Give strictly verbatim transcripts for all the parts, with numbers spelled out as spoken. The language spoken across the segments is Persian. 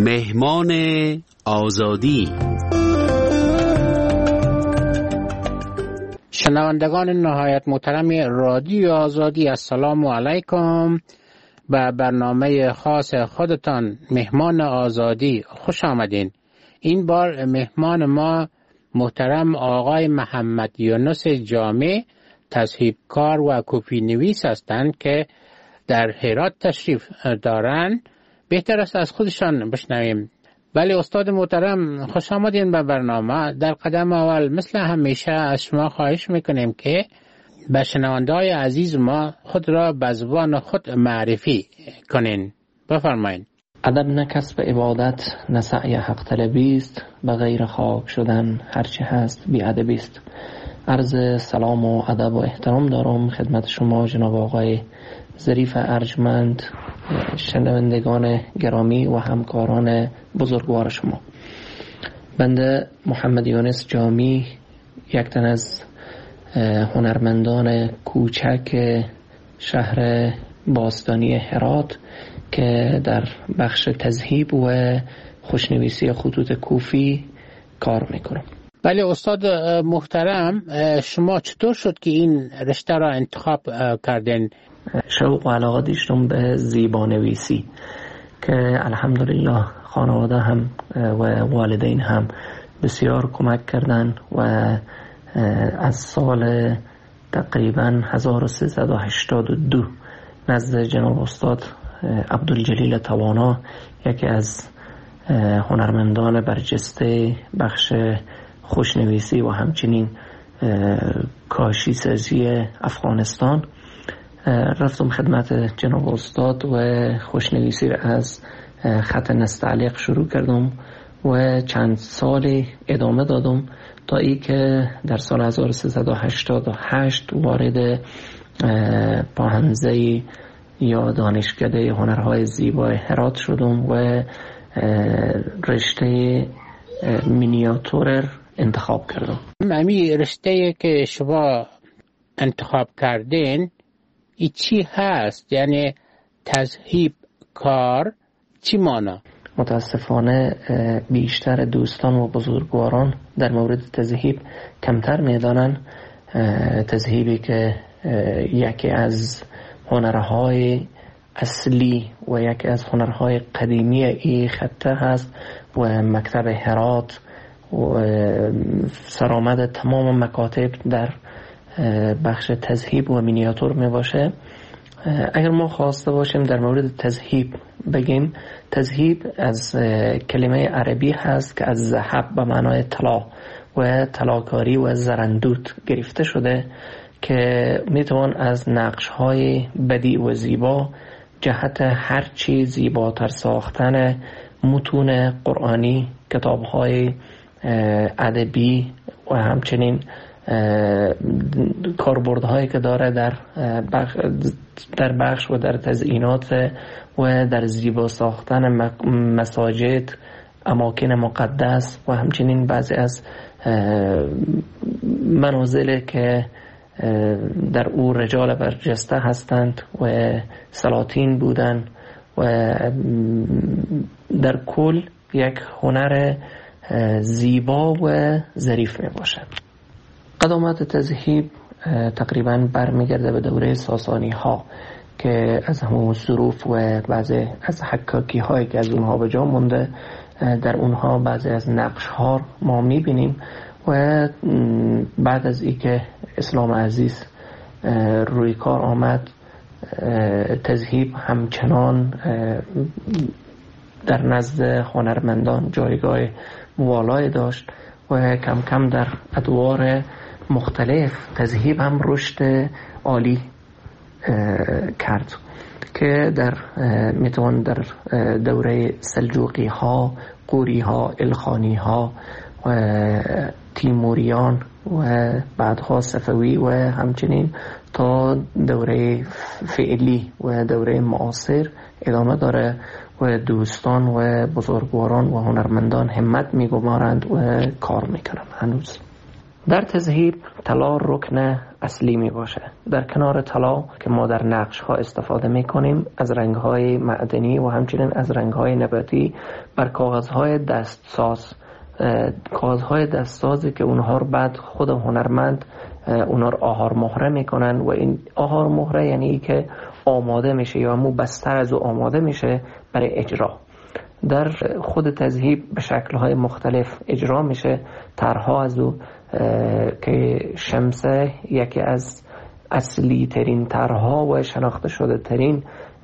مهمان آزادی. شنوندگان نهایت محترم رادیو آزادی، السلام علیکم. به برنامه خاص خودتان مهمان آزادی خوش آمدین. این بار مهمان ما محترم آقای محمد یونس جامی، تصحیح‌کار و کپی نویس هستند که در هرات تشریف دارند. بهتر است از خودشان بشنویم. ولی استاد محترم خوش آمدین به برنامه. در قدم اول مثل همیشه از شما خواهش میکنیم که به شنونده‌های عزیز ما خود را به زبان خود معرفی کنین. بفرمایید. ادب نه کسب عبادت، نه سعی حق طلبی است، به غیر خاک شدن هرچه هست بی ادبی است. عرض سلام و ادب و احترام دارم خدمت شما جناب آقای ظریف ارجمند، شنوندگان گرامی و همکاران بزرگوار شما. بنده محمد یونس جامی، یک تن از هنرمندان کوچک شهر باستانی هرات که در بخش تذهیب و خوشنویسی خطوط کوفی کار میکنم. بله استاد محترم، شما چطور شد که این رشته را انتخاب کردین؟ شوق و علاقه داشتم به زیبانویسی که الحمدلله خانواده هم و والدین هم بسیار کمک کردن و از سال تقریبا هزار و سیصد و هشتاد و دو نزد جناب استاد عبدالجلیل توانا، یکی از هنرمندان برجسته بخش خوشنویسی و همچنین کاشی سازی افغانستان، رفتم خدمت جناب استاد و خوشنویسی را از خط نستعلیق شروع کردم و چند سال ادامه دادم تا ای که در سال هزار و سیصد و هشتاد و هشت وارد پاهنزه یا دانشکده هنرهای زیبای هرات شدم و رشته مینیاتور انتخاب کردم. امی رشته که شما انتخاب کردین ای چی هست؟ یعنی تذهیب کار چی مانا؟ متاسفانه بیشتر دوستان و بزرگواران در مورد تذهیب کمتر میدانن. تذهیبی که یکی از هنرهای اصلی و یکی از هنرهای قدیمی این خطه هست و مکتب هرات و سرآمد تمام مکاتب در بخش تذهیب و مینیاتور می باشه. اگر ما خواسته باشیم در مورد تذهیب بگیم، تذهیب از کلمه عربی هست که از ذهب به معنای طلا و طلاکاری و زرندوت گرفته شده که میتوان از نقش‌های بدیع و زیبا جهت هر چی زیباتر ساختن متون قرآنی، کتاب‌های ادبی و همچنین کاربردهایی که داره در بخش در بخش و در تزیینات و در زیبا ساختن مساجد، اماکن مقدس و همچنین بعضی از منازل که در او رجال برجسته هستند و سلاطین بودند و در کل یک هنر زیبا و ظریف می باشد. قدامت تذهیب تقریبا برمیگرده به دوره ساسانی ها که از همون ظروف و بعضی از حکاکی هایی که از اونها به جا مونده، در اونها بعضی از نقش ها ما میبینیم و بعد از ای که اسلام عزیز روی کار آمد، تذهیب همچنان در نزد هنرمندان جایگاه موالای داشت و کم کم در ادوار مختلف تذهیب هم رشد عالی کرد که در میتوان در دوره سلجوقی ها، قوری ها، الخانی ها و تیموریان و بعدها صفوی و همچنین تا دوره فعلی و دوره معاصر ادامه داره و دوستان و بزرگواران و هنرمندان همت میگمارند و کار میکنند هنوز. در تذهیب طلا رکن اصلی می باشه. در کنار طلا که ما در نقش ها استفاده می کنیم از رنگ های معدنی و همچنین از رنگ های نباتی بر کاغذ های دستساز، کاغذ های دستسازی که اونها رو بعد خود هنرمند اونها رو آهار مهره می کنن و این آهار مهره یعنی ای که آماده میشه یا همون بستر از او آماده میشه برای اجرا. در خود تذهیب به شکل‌های مختلف اجرا میشه. طرح‌ها از او که شمسه یکی از اصلی ترین طرح‌ها و شناخته شده ترین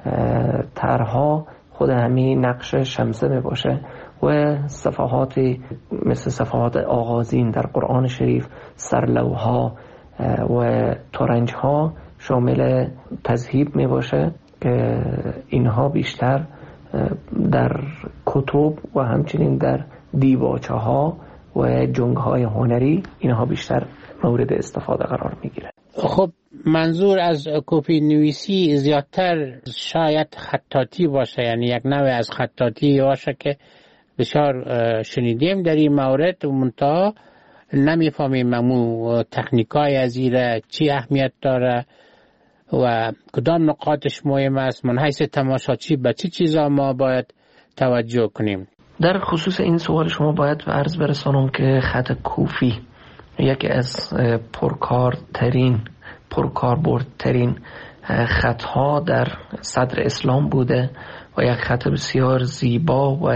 طرح‌ها خود همین نقش شمسه می باشه و صفحاتی مثل صفحات آغازین در قرآن شریف، سرلوها و ترنج‌ها شامل تذهیب می باشه که اینها بیشتر در کتب و همچنین در دیباچه ها و جنگ های هنری اینها بیشتر مورد استفاده قرار می گیره. خب منظور از کپی نویسی زیادتر شاید خطاطی باشه، یعنی یک نوع از خطاطی باشه که بسیار شنیدیم در این مورد، منتها نمیفهمیم ممو تکنیکای از ایره چی اهمیت داره و کدام نقاطش مهم است. من حیث تماشاچی به چی چیزا ما باید توجه کنیم؟ در خصوص این سوال شما باید به عرض برسانم که خط کوفی یکی از پرکارترین پرکاربردترین خطها در صدر اسلام بوده و یک خط بسیار زیبا و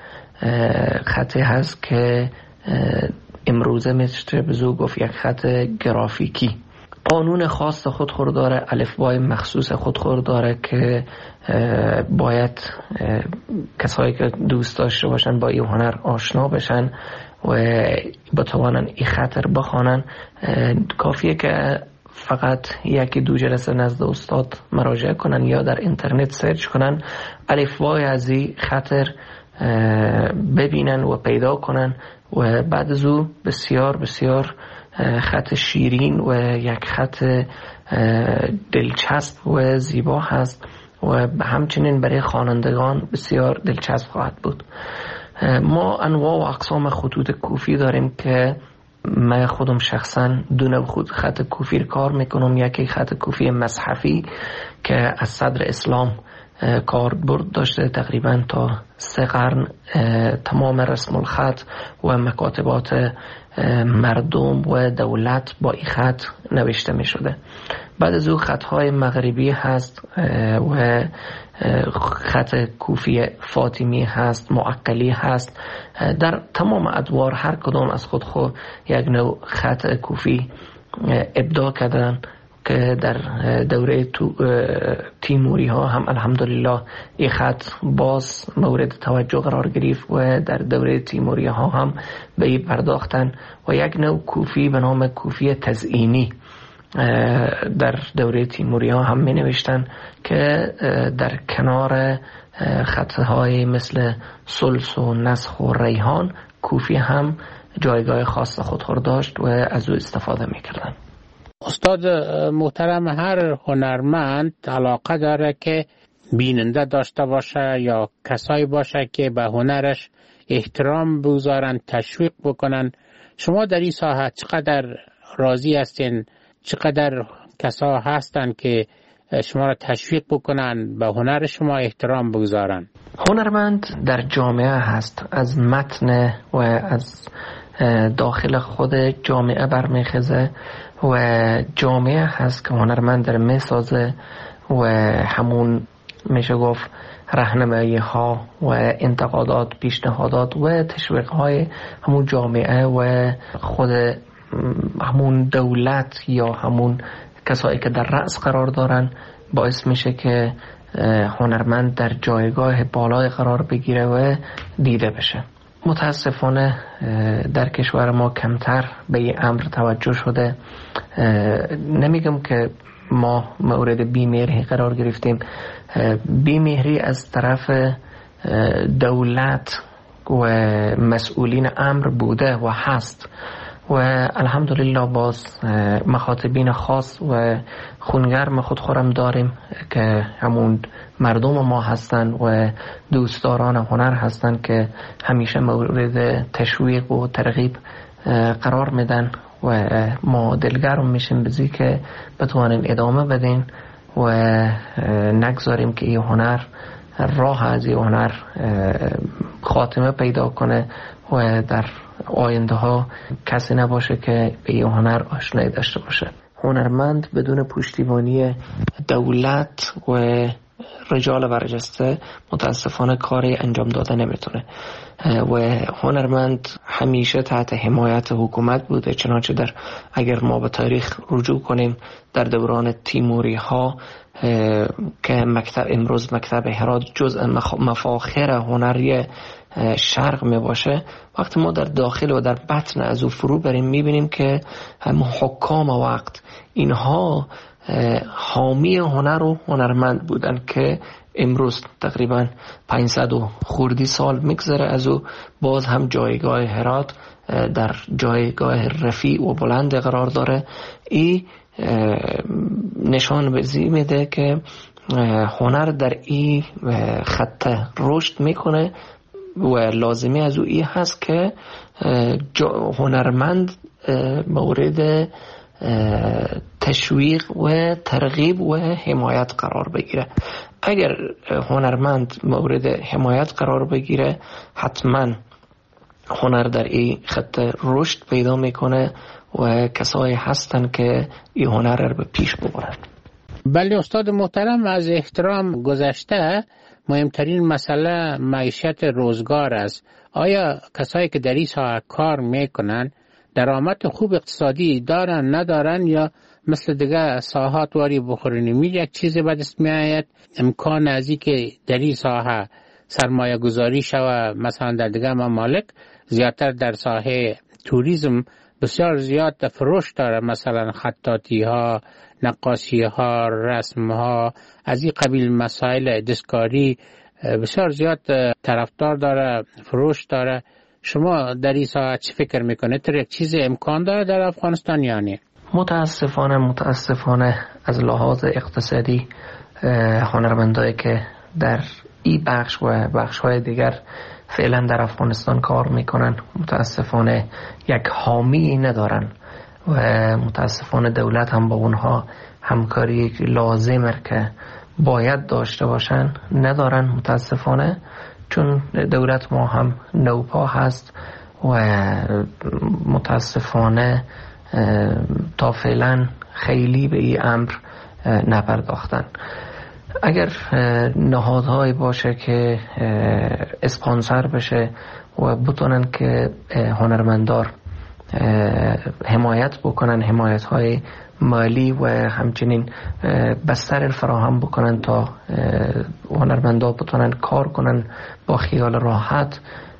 خطی هست که امروزه میشه بزو گفت یک خط گرافیکی. قانون خاص خودخور داره، الفبای مخصوص خودخور داره که باید کسایی که دوست داشته باشن با این هنر آشنا بشن و بتوانن این خط رو بخوانن. کافیه که فقط یکی دو جلسه نزد استاد مراجعه کنن یا در اینترنت سرچ کنن، الفبای از این خط ببینن و پیدا کنن و بعد از او بسیار بسیار خط شیرین و یک خط دلچسب و زیبا هست و همچنین برای خوانندگان بسیار دلچسب خواهد بود. ما انواع و اقسام خطوط کوفی داریم که من خودم شخصا دو نوع خط کوفی رو کار میکنم. یکی خط کوفی مصحفی که از صدر اسلام کاربرد داشته، تقریبا تا سه قرن تمام رسم الخط و مکاتبات مردم و دولت با این خط نوشته می شده. بعد از او خطهای مغربی هست و خط کوفی فاطمی هست، معقلی هست. در تمام ادوار هر کدام از خود خود یک نوع خط کوفی ابداع کردن که در دوره تیموری ها هم الحمدلله این خط باز مورد توجه قرار گرفت و در دوره تیموری ها هم به این پرداختن و یک نوع کوفی به نام کوفی تزئینی در دوره تیموری ها هم می نوشتن که در کنار خطهای مثل سلس و نسخ و ریحان کوفی هم جایگاه خاص خودخور داشت و از او استفاده می کردن. استاد محترم، هر هنرمند علاقه داره که بیننده داشته باشه یا کسایی باشه که به هنرش احترام بگذارن، تشویق بکنن. شما در این ساحه چقدر راضی هستین؟ چقدر کسا هستن که شما را تشویق بکنن، به هنر شما احترام بگذارن؟ هنرمند در جامعه هست، از متن و از داخل خود جامعه برمیخزه و جامعه هست که هنرمند در میسازه و همون میشه گفت راهنمایی ها و انتقادات، پیشنهادات و تشویق های همون جامعه و خود همون دولت یا همون کسایی که در رأس قرار دارن باعث میشه که هنرمند در جایگاه بالای قرار بگیره و دیده بشه. متاسفانه در کشور ما کمتر به این امر توجه شده. نمیگم که ما مورد بیمهری قرار گرفتیم، بیمهری از طرف دولت و مسئولین امر بوده و هست و الحمدلله باز مخاطبین خاص و خونگرم خودخورم داریم که همون مردم ما هستن و دوستداران هنر هستن که همیشه مورد تشویق و ترغیب قرار میدن و ما دلگرم میشیم بزی که بتوانیم ادامه بدیم و نگذاریم که این هنر راه از این هنر خاتمه پیدا کنه و در آینده ها کسی نباشه که به این هنر آشنایی داشته باشه. هنرمند بدون پشتیبانی دولت و رجال برجسته متاسفانه کاری انجام داده نمیتونه و هنرمند همیشه تحت حمایت حکومت بوده. چنانچه در اگر ما به تاریخ رجوع کنیم در دوران تیموری ها که مکتب امروز مکتب هرات جزء مفاخر هنری شرق می باشه، وقتی ما در داخل و در بطن از او فرو بریم میبینیم که هم حکام وقت اینها حامی هنر و هنرمند بودن که امروز تقریبا پانصد و خوردی سال میگذره از او باز هم جایگاه هرات در جایگاه رفیع و بلند قرار داره. این نشان بزی میده که هنر در این خط رشد میکنه و لازمی از او این هست که هنرمند مورد تشویق و ترغیب و حمایت قرار بگیره. اگر هنرمند مورد حمایت قرار بگیره حتما هنر در این خط رشد پیدا میکنه و کسایی هستن که این هنر رو به پیش ببرن. بله استاد محترم، از احترام گذشته مهمترین مسئله معیشت روزگار است. آیا کسایی که در این ساحه کار میکنن درآمد خوب اقتصادی دارن ندارن یا مثل دیگه ساحات واری بخورین می یک چیزی به دست می آید؟ امکان از این که در این ساحه سرمایه گذاری شوه مثلا در دیگه ممالک زیادتر در ساحه توریسم بسیار زیاد فروش داره، مثلا خطاطی ها، نقاشی ها، رسم ها، از این قبیل مسائل دستکاری بسیار زیاد طرفدار داره، فروش داره. شما در این ساعت چی فکر میکنه؟ تر یک چیز امکان داره در افغانستان یا نه؟ متاسفانه متاسفانه از لحاظ اقتصادی هنرمندایی که در این بخش و بخش‌های دیگر فعلا در افغانستان کار میکنن متاسفانه یک حامی ندارن و متاسفانه دولت هم با اونها همکاری لازمه که باید داشته باشن ندارن متاسفانه، چون دولت ما هم نوپا هست و متاسفانه تا فعلا خیلی به این امر نپرداختن. اگر نهادهایی باشه که اسپانسر بشه و بتونن که هنرمندار حمایت بکنن، حمایت های مالی و همچنین بستر فراهم بکنن تا هنرمندا بتونن کار کنن با خیال راحت،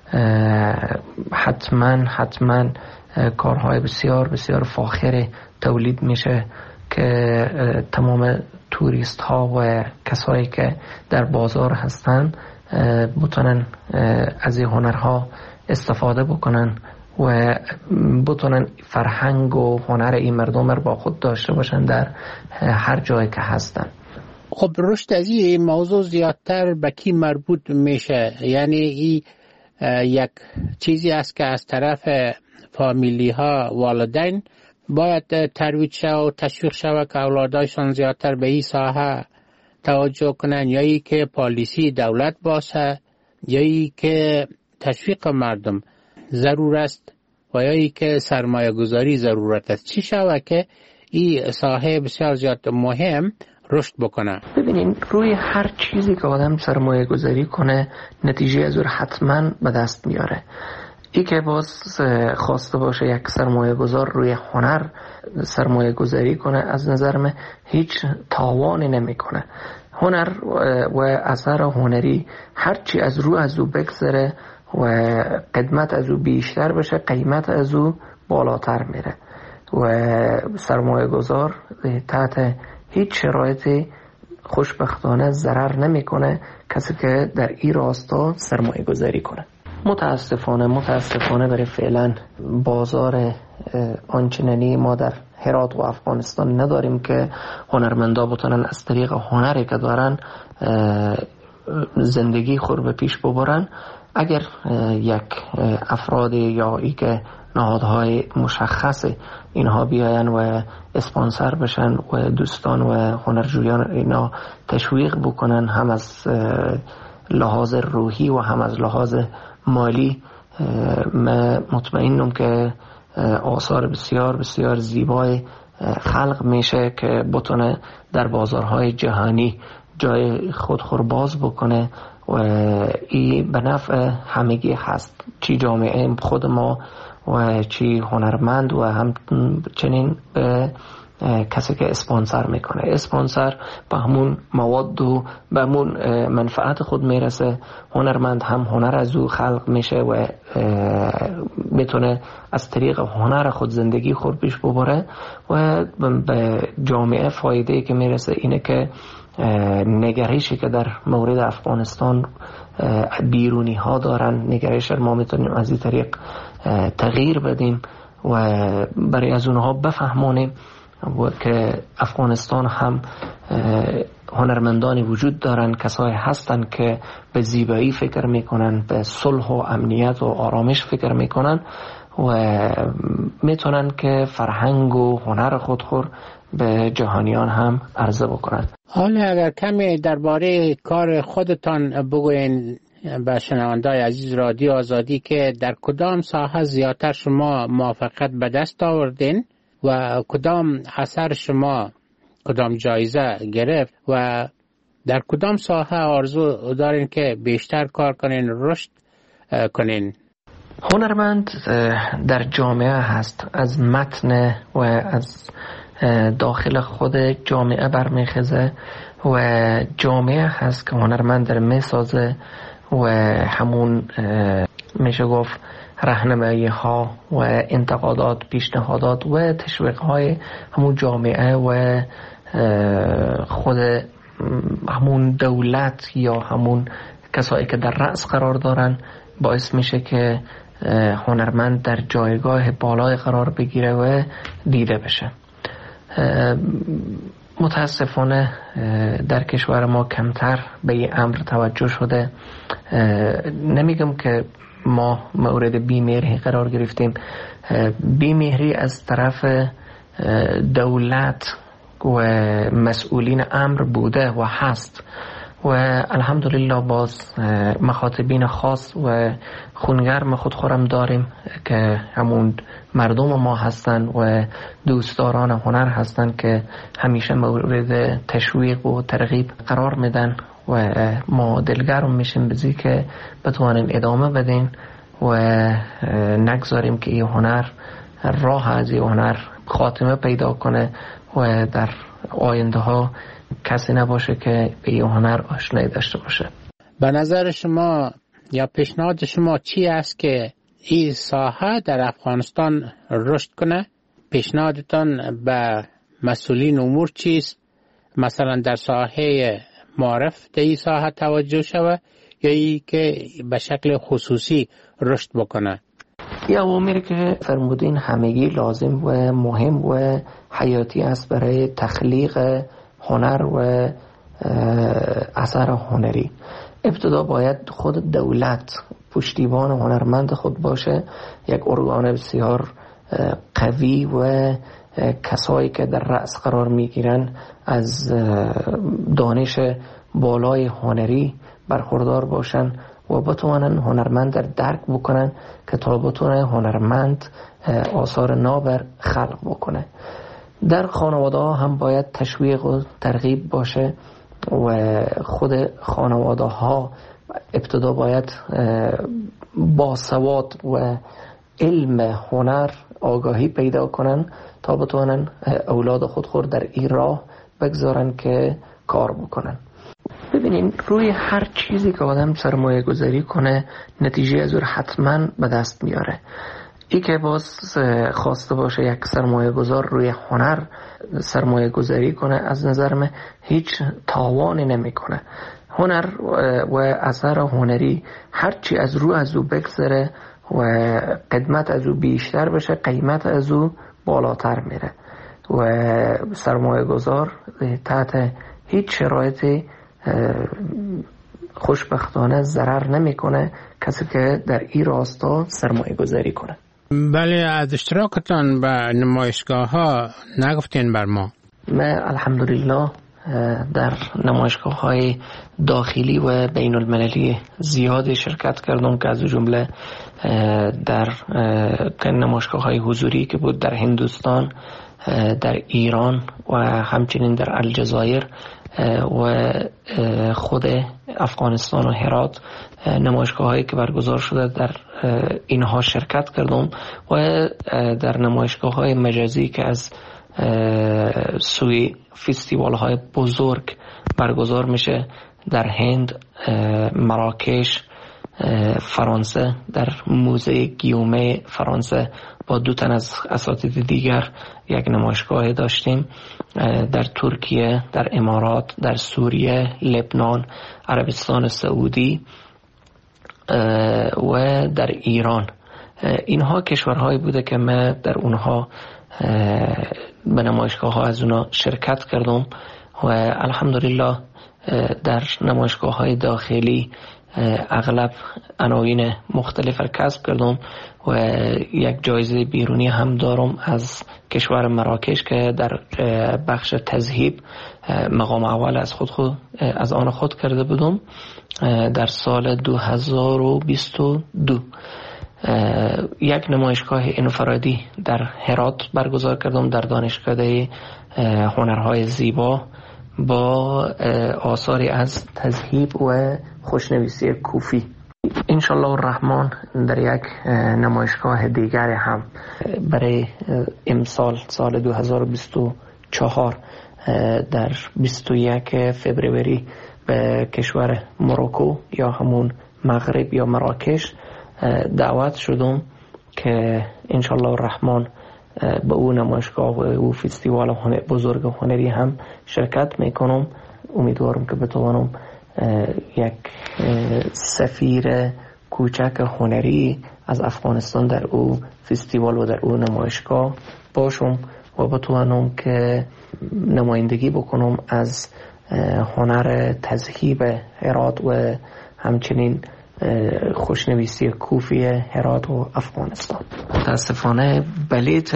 حتما حتما کارهای بسیار بسیار فاخر تولید میشه که تمام توریست ها و کسایی که در بازار هستن بتونن از این هنرها استفاده بکنن و بتونن فرهنگ و هنر این مردم رو با خود داشته باشن در هر جایی که هستن. خب رشد از این موضوع زیادتر به کی مربوط میشه؟ یعنی این یک چیزی است که از طرف فامیلی ها، والدین باید ترویج شود و تشویق شود که اولادایشان زیادتر به این ساحه توجه کنن، یا ای که پالیسی دولت باشه، یا ای که تشویق مردم ضرور است و یا ای که سرمایه گذاری ضرورت است؟ چی شود که این ساحه بسیار زیاد مهم رشد بکنه؟ ببینین روی هر چیزی که آدم سرمایه گذاری کنه نتیجه از اون حتما به دست میاره. ای که باز خواسته باشه یک سرمایه گذار روی هنر سرمایه گذاری کنه از نظر من هیچ تاوانی نمی کنه. هنر و اثر هنری هرچی از رو از او بگذره و قدمت از او بیشتر بشه قیمت از او بالاتر میره و سرمایه گذار تحت هیچ شرایطی خوشبختانه ضرر نمیکنه کسی که در این راستا سرمایه گذاری کنه. متاسفانه متاسفانه برای فعلا بازار آنچنانی ما در هرات و افغانستان نداریم که هنرمندا بتونن از طریق هنری که دارن زندگی خود به پیش ببرن. اگر یک افراد یا ای که نهادهای مشخص اینها بیاین و اسپانسر بشن و دوستان و هنرجویان اینا تشویق بکنن، هم از لحاظ روحی و هم از لحاظ مالی. من مطمئنم که آثار بسیار بسیار زیبای خلق میشه که بتونه در بازارهای جهانی جای خودخور باز بکنه و این به نفع همگی هست، چی جامعه خود ما و چی هنرمند و همچنین به کسی که اسپانسر میکنه. اسپانسر به همون مواد و به همون منفعت خود میرسه. هنرمند هم هنر از او خلق میشه و میتونه از طریق هنر خود زندگی خود پیش ببره و به جامعه فایده که میرسه اینه که نگرشی که در مورد افغانستان بیرونی ها دارن، نگرش ما میتونیم از این طریق تغییر بدیم و برای از اونها بفهمونیم و که افغانستان هم هنرمندانی وجود دارن، کسایی هستن که به زیبایی فکر میکنن، به صلح و امنیت و آرامش فکر میکنن و میتونن که فرهنگ و هنر خودخور به جهانیان هم عرضه بکنن. حالا اگر کمی درباره کار خودتان بگوین به شنونده‌های عزیز رادیو آزادی که در کدام ساحه زیادتر شما موفقیت به دست آوردین و کدام اثر شما کدام جایزه گرفت و در کدام ساحه آرزو دارین که بیشتر کار کنین، رشد کنین؟ هنرمند در جامعه هست، از متن و از داخل خود جامعه برمیخزه و جامعه هست که هنرمند در میسازه و همون میشه گفت راهنمایی ها و انتقادات، پیشنهادات و تشویق های همون جامعه و خود همون دولت یا همون کسایی که در رأس قرار دارن باعث میشه که هنرمند در جایگاه بالای قرار بگیره و دیده بشه. متاسفانه در کشور ما کمتر به این امر توجه شده. نمیگم که ما مورد بیمهری قرار گرفتیم، بیمهری از طرف دولت و مسئولین امر بوده و هست و الحمدلله باز مخاطبین خاص و خونگرم خودخورم داریم که همون مردم ما هستن و دوستداران هنر هستن که همیشه مورد تشویق و ترغیب قرار میدن و ما دلگرم میشیم بزی که بتوانیم ادامه بدیم و نگذاریم که این هنر راه از این هنر خاتمه پیدا کنه و در آینده ها کسی نباشه که به این هنر آشنایی داشته باشه. به نظر شما یا پیشنهاد شما چی است که این ساحه در افغانستان رشد کنه؟ پیشنهادتان به مسئولین امور چیست؟ مثلا در ساحه معرف در این ساحه توجه شوه یا ای که به شکل خصوصی رشد بکنه؟ یا اوامری که فرمودین همگی لازم و مهم و حیاتی است برای تخلیق هنر و اثر هنری. ابتدا باید خود دولت پشتیبان هنرمند خود باشه، یک ارگان بسیار قوی و کسایی که در رأس قرار میگیرن از دانش بالای هنری برخوردار باشن و بتوانن هنرمند در درک بکنن که تا بتونه هنرمند آثار نابر خلق بکنه. در خانواده ها هم باید تشویق و ترغیب باشه و خود خانواده ها ابتدا باید با سواد و علم هنر آگاهی پیدا کنن تا بتونن اولاد خود خود در این راه بگذارن که کار بکنن. ببینین روی هر چیزی که آدم سرمایه گذاری کنه نتیجه از اون حتما به دست میاره. ای که باز خواسته باشه یک سرمایه گذار روی هنر سرمایه گذاری کنه از نظر من هیچ تاوانی نمی کنه. هنر و اثر هنری هرچی از رو از او بگذره و قدمت از او بیشتر بشه قیمت از او بالاتر میره و سرمایه گذار تحت هیچ شرایطی خوشبختانه ضرر نمیکنه کسی که در این راستا سرمایه گذاری کنه. بله، از اشتراکتان به نمایشگاه ها نگفتین بر ما. من الحمدلله در نمایشگاه های داخلی و بین المللی زیاد شرکت کردم که از جمله در نمایشگاه های حضوری که بود در هندوستان، در ایران و همچنین در الجزایر و خود افغانستان و هرات، نمایشگاه هایی که برگزار شده در اینها شرکت کردم و در نمایشگاه های مجازی که از سوی فستیوال های بزرگ برگزار میشه در هند، مراکش، فرانسه، در موزه گیومه فرانسه با دو تن از اساتید دیگر یک نمایشگاه داشتیم، در ترکیه، در امارات، در سوریه، لبنان، عربستان سعودی و در ایران. اینها کشورهایی بوده که من در اونها به نمایشگاه ها از اونها شرکت کردم و الحمدلله در نمایشگاه های داخلی اغلب عناوین مختلف را کسب کردم و یک جایزه بیرونی هم دارم از کشور مراکش که در بخش تذهیب مقام اول از خود, خود از آن خود کرده بودم در سال دو هزار و بیست و دو. یک نمایشگاه انفرادی در هرات برگزار کردم در دانشکده هنرهای زیبا با آثاری از تذهیب و خوشنویسی کوفی. انشالله الرحمن در یک نمایشگاه دیگر هم برای امسال سال دو هزار و بیست و چهار در بیست و یک فوریه به کشور مروکو یا همون مغرب یا مراکش دعوت شدم که انشالله الرحمن به او نمایشگاه و او فستیوال بزرگ هنری هم شرکت میکنم. امیدوارم که بتوانم یک سفیر کوچک هنری از افغانستان در او فستیوال و در او نمایشگاه باشم و بتوانم که نمایندگی بکنم از هنر تذهیب هرات و همچنین خوشنویسی کوفی هرات و افغانستان. متاسفانه بلیت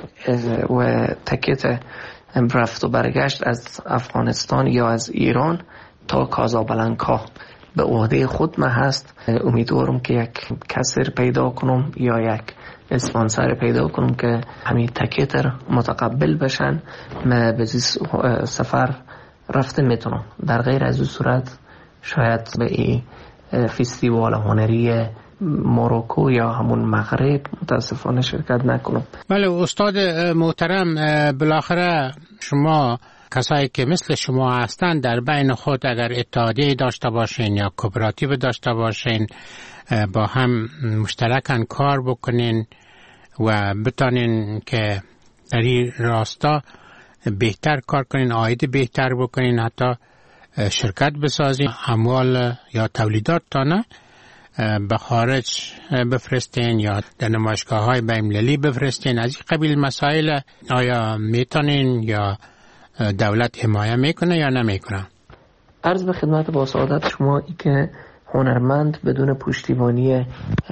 و تکت رفت و برگشت از افغانستان یا از ایران تا کازابلانکا به عهده خود من هست. امیدوارم که یک کسر پیدا کنم یا یک اسپانسر پیدا کنم که همین تکت متقبل بشن من به سفر رفته میتونم. در غیر از این صورت شاید به این فستیوال هنری مروکو یا همون مغرب متاسفانه شرکت نکنم. بله استاد محترم، بالاخره شما کسایی که مثل شما هستند در بین خود اگر اتحادیه داشته باشین یا کوپراتیو داشته باشین با هم مشترکاً کار بکنین و بتانین که در این راستا بهتر کار کنین، عاید بهتر بکنین، حتی شرکت بسازین، اموال یا تولیدات تانه به خارج بفرستین یا در نمایشگاه های بین‌المللی بفرستین. از این قبیل مسائل آیا میتونین یا دولت حمایه میکنه یا نمیکنه؟ عرض به خدمت با سعادت شما ای که هنرمند بدون پشتیبانی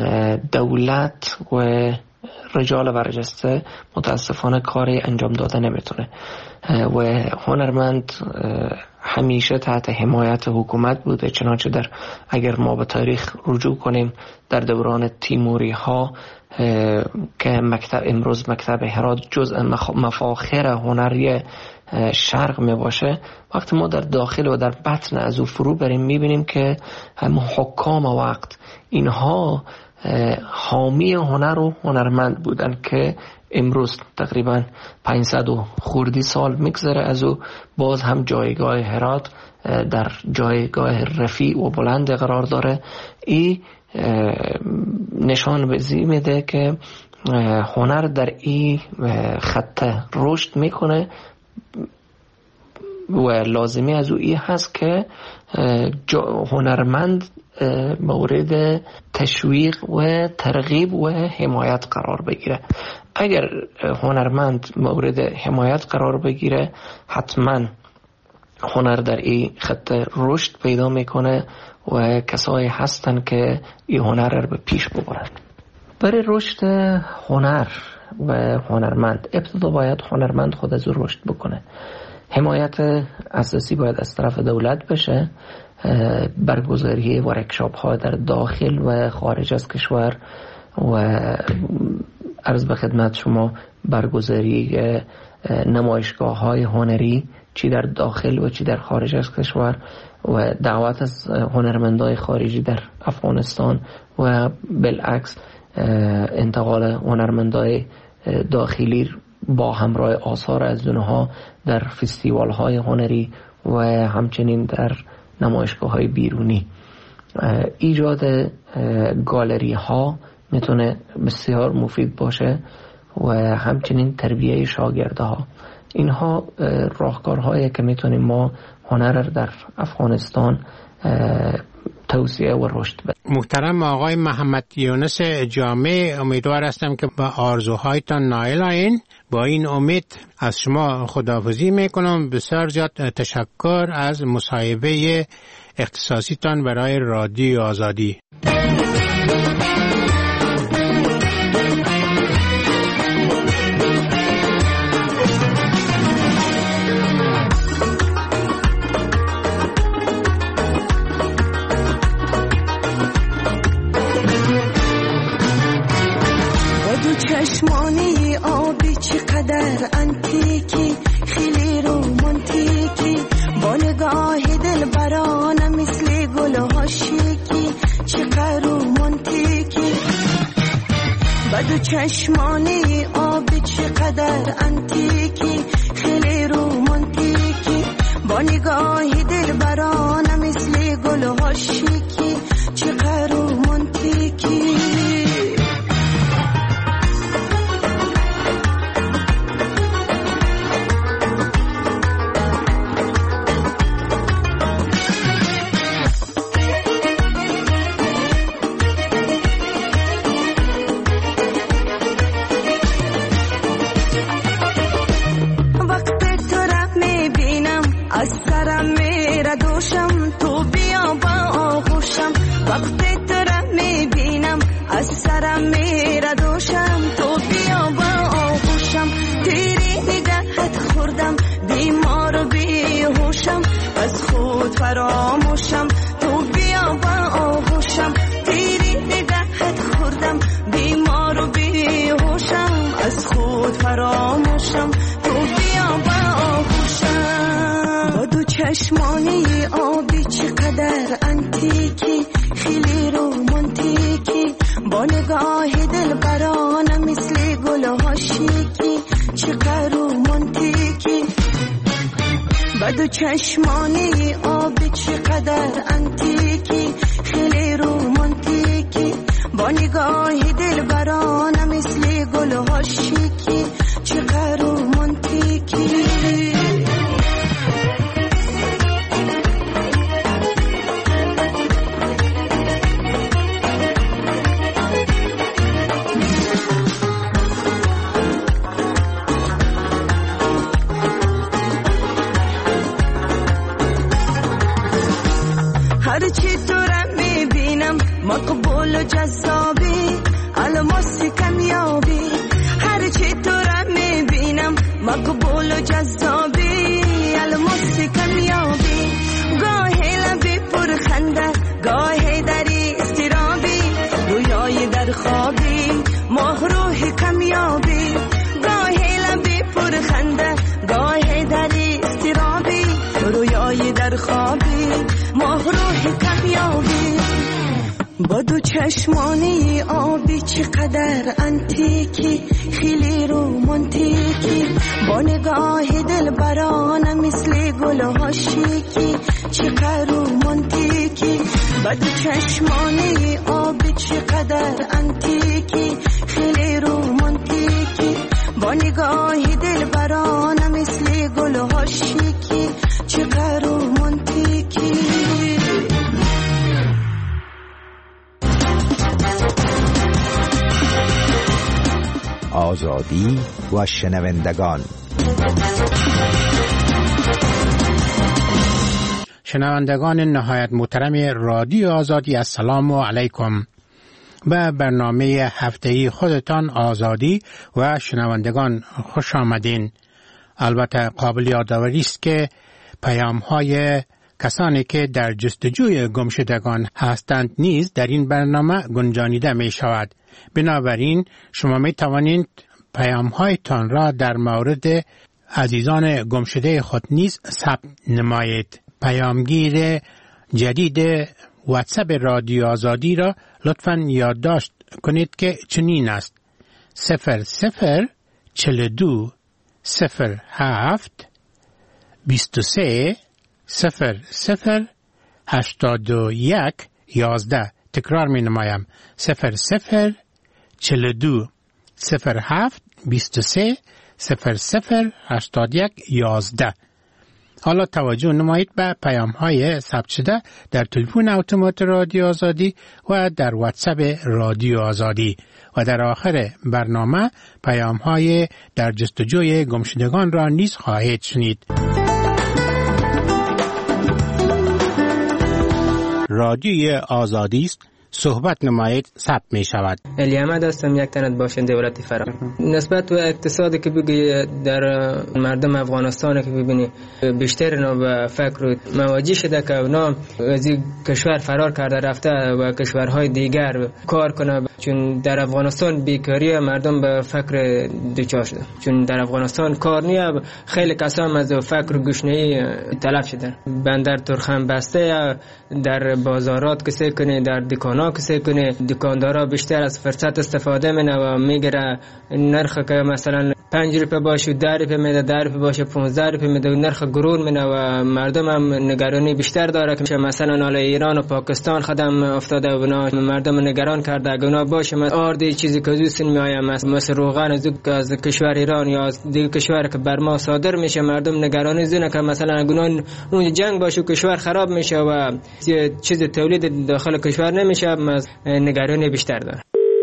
دولت و رجال برجسته متاسفانه کاری انجام داده نمیتونه و هنرمند همیشه تحت حمایت حکومت بوده. چنانچه در اگر ما به تاریخ رجوع کنیم در دوران تیموری ها که مکتب امروز مکتب هرات جزء مفاخر هنری شرق می باشه، وقتی ما در داخل و در بطن از او فرو بریم میبینیم که هم حکام وقت اینها حامی هنر و هنرمند بودن که امروز تقریبا پانصد و خوردی سال میگذره از او باز هم جایگاه هرات در جایگاه رفیع و بلند قرار داره. این نشان بزی میده که هنر در این خط رشد میکنه و لازمی از او این هست که هنرمند مورد تشویق و ترغیب و حمایت قرار بگیره. اگر هنرمند مورد حمایت قرار بگیره حتما هنر در این خط رشد پیدا میکنه و کسایی هستن که این هنر رو به پیش ببرن. برای رشد هنر و هنرمند ابتدا باید هنرمند خود از رشد بکنه. حمایت اساسی باید از طرف دولت بشه، برگزاری ورکشاپ ها در داخل و خارج از کشور و عرض به خدمت شما برگزاری نمایشگاه های هنری چی در داخل و چی در خارج از کشور و دعوت از هنرمندای خارجی در افغانستان و بالعکس انتقال هنرمندای داخلی با همراه آثار از اونها در فستیوال های هنری و همچنین در نمایشگاه های بیرونی. ایجاد گالری ها میتونه بسیار مفید باشه و همچنین تربیه شاگرده ها. اینها راهکارهایی که میتونیم ما هنر در افغانستان توسعه و رشد بدیم. محترم آقای محمد یونس جامع، امیدوار هستم که با آرزوهایتان نائل آیین. با این امید از شما خداحافظی میکنم. بسیار زیاد تشکر از مصاحبه اختصاصیتان برای رادیو آزادی. چشمانی آبی چقدر انتیکی، خیلی رومانتیکی، با نگاه دل برانه مثل گل ها شیکی، چقدر رومانتیکی. بدو چشمانی آبی چقدر انتیکی، خیلی رومانتیکی، با نگاه دل برانه مثل گل ها شیکی، چقدر رومانتیکی. فراموشم تو بیا با آغوشم، تیری نگهت خوردم بیمار و بیهوشم، از خود فراموشم تو بیا با آغوشم. با دو چشمانی آبی چقدر انتیکی، خیلی رومانتیکی، با نگاه دل برانه مثل گل ها شیکی، چقدر رومانتیکی. بدو چشمانی آبی چقدر انتیکی، خیلی رومانتیکی، با نگاه دل برانه مثل گل ها شیکی، چقدر رومانتیکی. هرچی تو را میبینم مقبول و جذابی، الماس کمیابی. هرچی تو را میبینم مقبول و جذابی، الماس کمیابی. گاهی لبی پرخنده، گاهی دری استرابی، رویای در خوابی، ماه روح کمیابی. گاهی لبی پرخنده، گاهی دری استرابی، رویای در خوابی، ماه روح کمیابی. با دو چشمانی آبی چقدر انتیکی، خیلی رومانتیکی، با نگاه دل برانه مثل گل ها شیکی، چقدر رومانتیکی. با دو چشمانی آبی چقدر انتیکی، خیلی رومانتیکی، با نگاه دل برانه مثل گل ها شیکی، چقدر رومانتیکی. آزادی و شنوندگان. شنوندگان نهایت محترم رادیو آزادی، السلام علیکم به برنامه هفته‌ای خودتان آزادی و شنوندگان خوش آمدین. البته قابل یادآوری است که پیام‌های کسانی که در جستجوی گمشدگان هستند نیز در این برنامه گنجانیده می شود. بنابراین شما می توانید پیام‌هایتان را در مورد عزیزان گمشده خود نیز ثبت نمایید. پیامگیر جدید واتساپ رادیو آزادی را لطفاً یادداشت کنید که چنین است: صفر صفر چل دو صفر هفت بیست و سه صفر صفر هشتاد و یک یازده. تکرار می نمایم: صفر صفر چل دو صفر هفت بیست و سه صفر صفر هشتاد یک یازده. حالا توجه نمایید به پیام های ثبت شده در تلفن اتومات رادیو آزادی و در واتساپ رادیو آزادی و در آخر برنامه پیام های در جستجوی گمشدگان را نیز خواهید شنید. رادیو آزادی است، صحبت نمایید، ثبت می شود. علی احمد هستم، یک تن باشنده ولایت فرا. نسبت به اقتصادی که بگی در مردم افغانستان که ببینی بیشتر اینا به فکر مواجه شده که اونا از کشور فرار کرده رفته و کشورهای دیگر کار کنه، چون در افغانستان بیکاری مردم به فکر دچار شده، چون در افغانستان کار نیه. خیلی کسان از فکر گشنه‌ای تلف شدن. بندر ترخم بسته، در بازارات کسی کنه، در دکانا کسی کنه، دکاندارا بیشتر از فرصت استفاده منه و میگیره نرخ که مثلا پنج روپه باشه ده روپه میده، ده روپه باشه پونزده روپه میده، نرخ گرون منه و مردم هم نگرانی بیشتر داره که مثلا حالا ایران و پاکستان خدم افتاده و اونا مردم نگران کرده اگه اونا باشه آردی چیزی که دوستن میآیم مثل روغن از کشور ایران یا از دیگه کشور که بر ما صادر میشه، مردم نگرانی زونه که مثلا اگه اون جنگ باشه کشور خراب میشه و چیز تولید داخل کشور نمیشه، نگرانی بیشتر داره.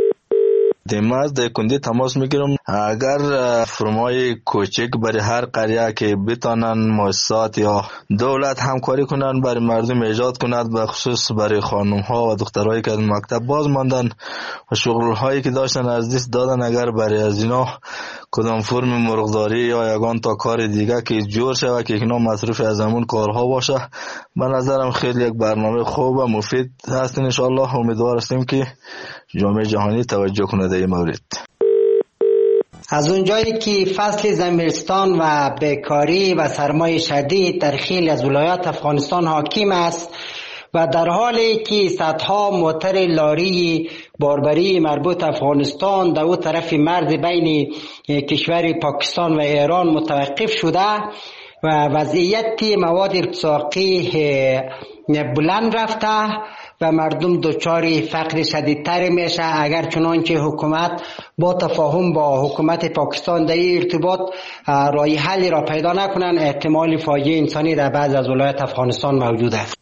دیماز در کندی تماس میگیرم. اگر فرمای کوچک برای هر قریه که بتانن مؤسسات یا دولت همکاری کنن برای مردم ایجاد کند، به خصوص برای خانم ها و دخترایی که از مکتب باز ماندن و شغل هایی که داشتن از دست دادن، اگر برای از اینا کدام فرم مرغداری یا یگان تا کار دیگه که جور شود که اینا مصرف از همون کارها باشه، به نظرم خیلی یک برنامه خوب و مفید هست. ان شاء الله امیدوار هستیم که جامعه جهانی توجه کنه در این مورد. از اونجایی که فصل زمستان و بیکاری و سرمای شدید در خیلی از ولایات افغانستان حاکم است و در حالی که صدها موتر لاری باربری مربوط افغانستان در اون طرف مرز بین کشور پاکستان و ایران متوقف شده و وضعیت مواد ارتزاقی بلند رفته و مردم دچار فقر شدیدتر میشه، اگر چنانچه حکومت با تفاهم با حکومت پاکستان در این ارتباط راه حلی را پیدا نکنن، احتمال فاجعه انسانی در بعض از ولایات افغانستان موجود است.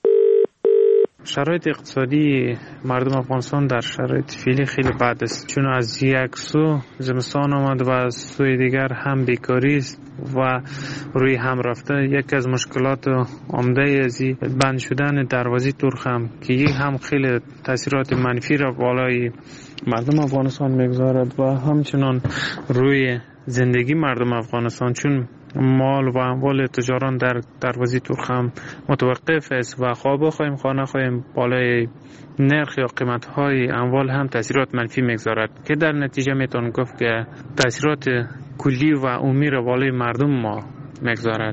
شرایط اقتصادی مردم افغانستان در شرایط فعلی خیلی بد است، چون از یک سو زمستان آمد و از سوی دیگر هم بیکاری است و روی هم رفته. یک از مشکلات عمده از بند شدن دروازه ترخم که یک هم خیلی تاثیرات منفی را بالای مردم افغانستان میگذارد و همچنان روی زندگی مردم افغانستان، چون مال و اموال تجاران در دروازه ترخم متوقف است و خواه بخواهیم خواه نخواهیم بالای نرخ یا قیمت های اموال هم تاثیرات منفی میگذارد که در نتیجه میتون گفت که تاثیرات کلی و عمومی را بالای مردم ما میگذارد.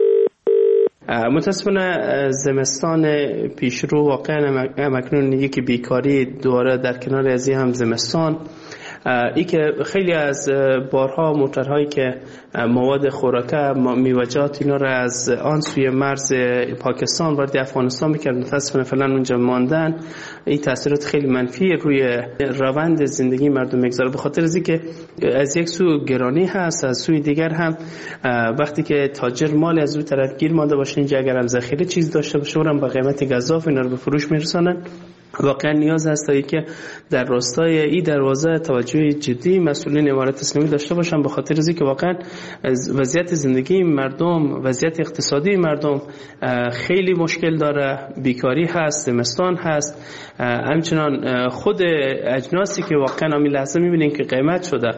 متاسفانه زمستان پیشرو واقعا اکنون یکی بیکاری دوباره در کنار ازی هم زمستان، ای که خیلی از بارها موترهایی که مواد خوراکه میوجات اینا را از آن سوی مرز پاکستان وارد افغانستان میکردن، متاسفانه فعلا اونجا ماندن. این تاثیرات خیلی منفی روی روند زندگی مردم میگذاره، به خاطر از اینکه از یک سو گرانی هست، از سوی دیگر هم وقتی که تاجر مال از اون طرف گیر مانده باشه، اینجا اگر هم ذخیره چیز داشته باشه اونم با قیمت گزاف اینا رو به فروش میرسونن واقعا نیاز هست که در راستای این دروازه توجه جدی مسئولین امارت اسلامی داشته باشن، به خاطر اینکه واقعا وضعیت زندگی مردم، وضعیت اقتصادی مردم خیلی مشکل داره، بیکاری هست، زمستان هست، همچنان خود اجناسی که واقعا همین لحظه میبینین که قیمت شده.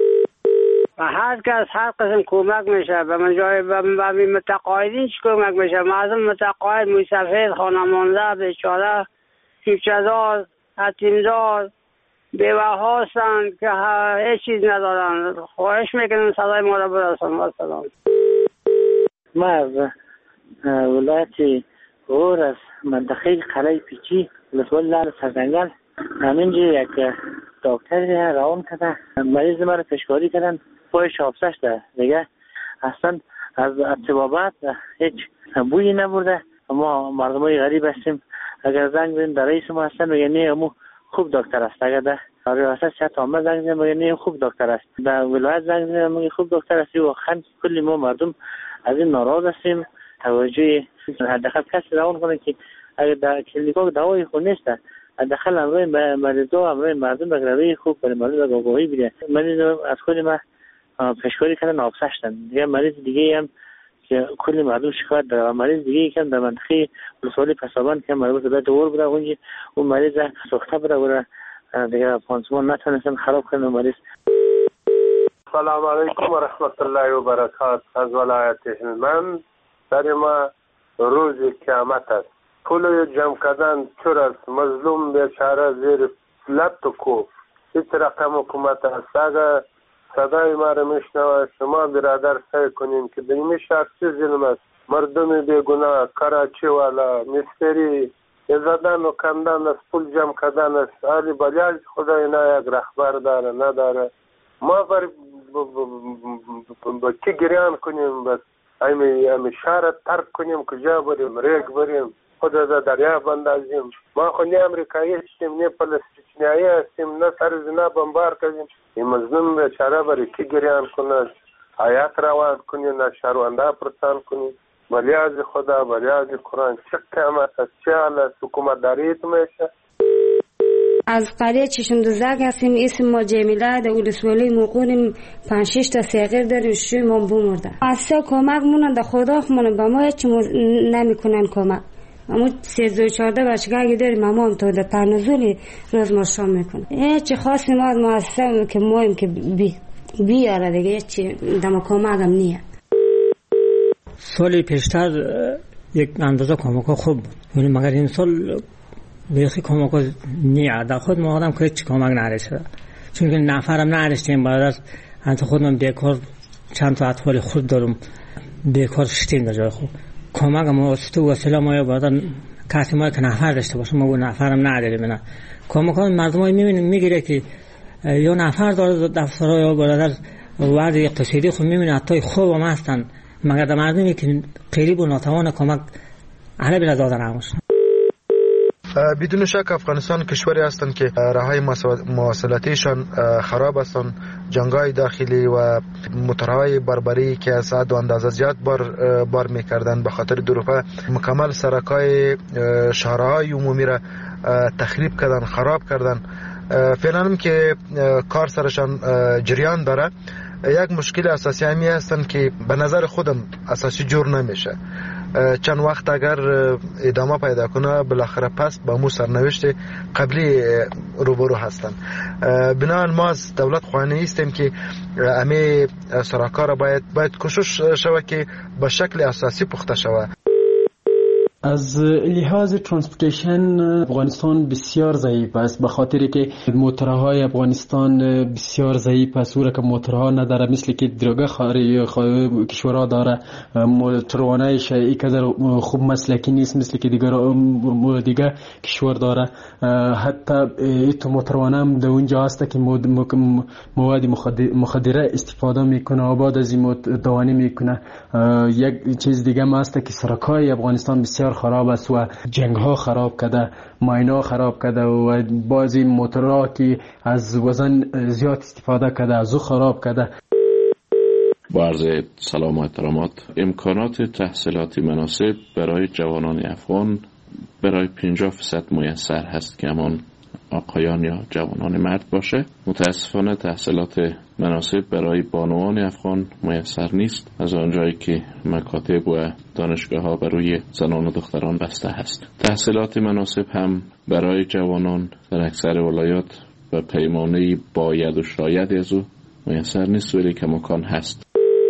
و هر کس هر قسم کمک میشه به من جای به متقاعدین چی کمک میشه؟ معظم متقاعد موسفید، خانمانده، بیچاره، کیفچه‌دار، یتیمدار، بیوه هستند که هیچ چیز ندارن. خواهش میکنم صدای ما را برسان. سلام. ما از ولایت غور از منطقه قلعه پیچی لطول لال سرزنگل همینجا یک دکتر روان کرده، مریض ما را پیشکاری کردن، پایش آبسش ده دیگه اصلا از اتبابات هیچ بویی نبرده. ما مردمای غریب هستیم، اگر زنگ بزنیم در رئیس ما هستن میگه نه امو خوب دکتر است، اگر در ریاست صحت عامه زنگ بزنیم میگه نه خوب دکتر است، در ولایت زنگ بزنیم میگه خوب دکتر است. واقعا کلی ما مردم از این ناراض هستیم. توجه حداقل کسی روان کنه که اگر در کلینیکا دوای خود نیست، حداقل امروی مریضا امروی مردم به روی خوب برای مریض آگاهی بده. مریض از خود ما پیشکاری کردن آبسشتن دیگه، مریض دیگه هم که کلی مردم شکایت داره، مریض دیگه یکم در منطقه ولسوالی پسابان که مربوط به دور بوده، اونجا اون مریض سوخته بوده بوده دیگه پانسمان نتونستن خراب کنن مریض. سلام علیکم و رحمت الله و برکات. از ولایت هلمند در ما روز قیامت است. پول جمع کردن چور است، مظلوم بیچاره زیر لط و کوف. هیچ رقم حکومت است. اگر صدای ما را میشنوه شما برادر سعی کنین که در این شهر چه ظلم است. مردم بیگناه، کراچی والا، مستری زدن و کندن است، پول جمع کردن است. علی بلیاج خدا اینا یک رهبر داره نداره. ما بر با کی گریان کنیم؟ بس امی شهر ترک کنیم، کجا بریم؟ ریگ بریم، خود از دریا بندازیم. ما خو نه امریکایی هستیم نه فلسطینیایی هستیم، نه سر زنا بمبار کنیم. این مظلوم بیچاره برای کی گریان کنه؟ آیات روان کنی، نه شهرونده پرسان کنی. ولی از خدا، ولی از قرآن چه قیامت است، چه حال است، حکومت داریت میشه. از قریه چشم دوزک هستیم. اسم ما جمیله، در ولسوالی موقعیم پنج شش تا صغیر داریم، شوی ما بمرده. اصلا کمک مونن در خدا خمونن، به ما هیچ نمیکنن کمک. اما سیزده و چارده بچگاهی داریم، اما هم تو در پرنزولی روز ما شام میکنه. هیچ خاصی ما از مؤسسه که مایم که بی بیاره دیگه، هیچ دم کمک هم نیه. سالی پیشتر یک اندازه کمک خوب بود، ولی مگر این سال بیخی کمک نیه. در خود ما آدم که هیچ کمک نرسیده، چون که نفرم نرسیدیم. بعد از انت خودم بیکار چند تا اطفال خود دارم، بیکار شتیم در جای خوب. کمک ما است و وسیله ما یا بعدا کسی ما که نفر داشته باشه، ما نفرم نداریم. نه کمک ها مردم های میبینیم میگیره که یا نفر داره دفترها یا برادر وضع اقتصادی خود میبینه حتی خوب هم هستن، مگر در مردمی که قریب و ناتوان کمک اهل بلا دادن همشن. بدون شک افغانستان کشوری هستند که راههای مواصلاتیشان خراب هستند. جنگ‌های داخلی و موتورهای بربری که از حد و اندازه زیاد بار بار می‌کردند به خاطر دروغ مکمل سرک‌های شهرهای عمومی را تخریب کردن، خراب کردن. فعلا هم که کار سرشان جریان داره. یک مشکل اساسی همی هستند که به نظر خودم اساسی جور نمیشه. چند وقت اگر ادامه پیدا کنه بالاخره پس با مو سرنوشت قبلی روبرو هستن. بنابراین ما از دولت خواهانی هستیم که همه سراکا را باید باید کوشش شود که به شکل اساسی پخته شود. از لحاظ ترانسپورتیشن افغانستان بسیار ضعیف است، به خاطری که موتورهای افغانستان بسیار ضعیف است. اون که موتورها نداره مثل که درگه خاری کشورها داره، موتروانایش اینقدر خوب مسلکی نیست مثل که دیگر دیگه کشور داره. حتی ایتو موتروانه هم در اونجا هست که مواد مخدره استفاده میکنه و بعد از این دوانی میکنه. یک چیز دیگه هم هست که سرکای افغانستان بسیار خراب است و جنگ ها خراب کرده، ماینا خراب کرده و بعضی موتورها که از وزن زیاد استفاده کرده از او خراب کرده. با عرض سلام و احترامات، امکانات تحصیلاتی مناسب برای جوانان افغان برای پنجاه فیصد میسر هست که همان آقایان یا جوانان مرد باشه. متاسفانه تحصیلات مناسب برای بانوان افغان میسر نیست، از آنجایی که مکاتب و دانشگاه ها برای زنان و دختران بسته هست. تحصیلات مناسب هم برای جوانان در اکثر ولایات و پیمانه باید و شاید از او میسر نیست، ولی که مکان هست.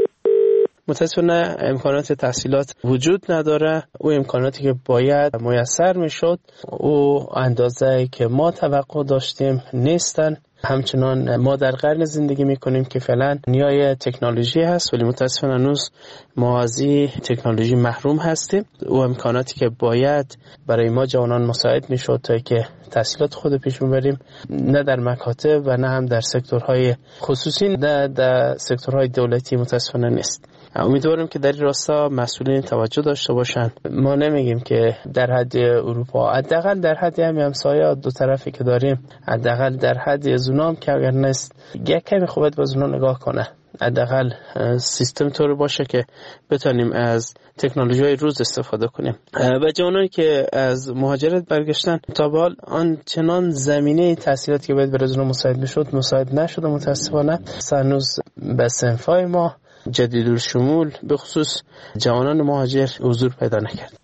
متاسفانه امکانات تحصیلات وجود نداره. او امکاناتی که باید میسر میشد او اندازه که ما توقع داشتیم نیستن. همچنان ما در قرن زندگی میکنیم که فعلا نیای تکنولوژی هست، ولی متاسفانه هنوز ما از این تکنولوژی محروم هستیم. او امکاناتی که باید برای ما جوانان مساعد میشد تا که تحصیلات خود پیش ببریم نه در مکاتب و نه هم در سکتورهای خصوصی، نه در سکتورهای دولتی متاسفانه نیست. امیدوارم که در این راستا مسئولین توجه داشته باشن. ما نمیگیم که در حد اروپا، حداقل در حد همین همسایه دو طرفی که داریم، حداقل در حد از اونام که اگر نیست یک کمی خوبت باز اونا نگاه کنه. حداقل سیستم طور باشه که بتونیم از تکنولوژی های روز استفاده کنیم. و جوانانی که از مهاجرت برگشتن تا به حال آنچنان زمینه تحصیلاتی که باید برای اونا مساعد میشد مساعد نشده متاسفانه. هنوز به صنفای ما جدید الشمول به خصوص جوانان مهاجر حضور پیدا نکرد.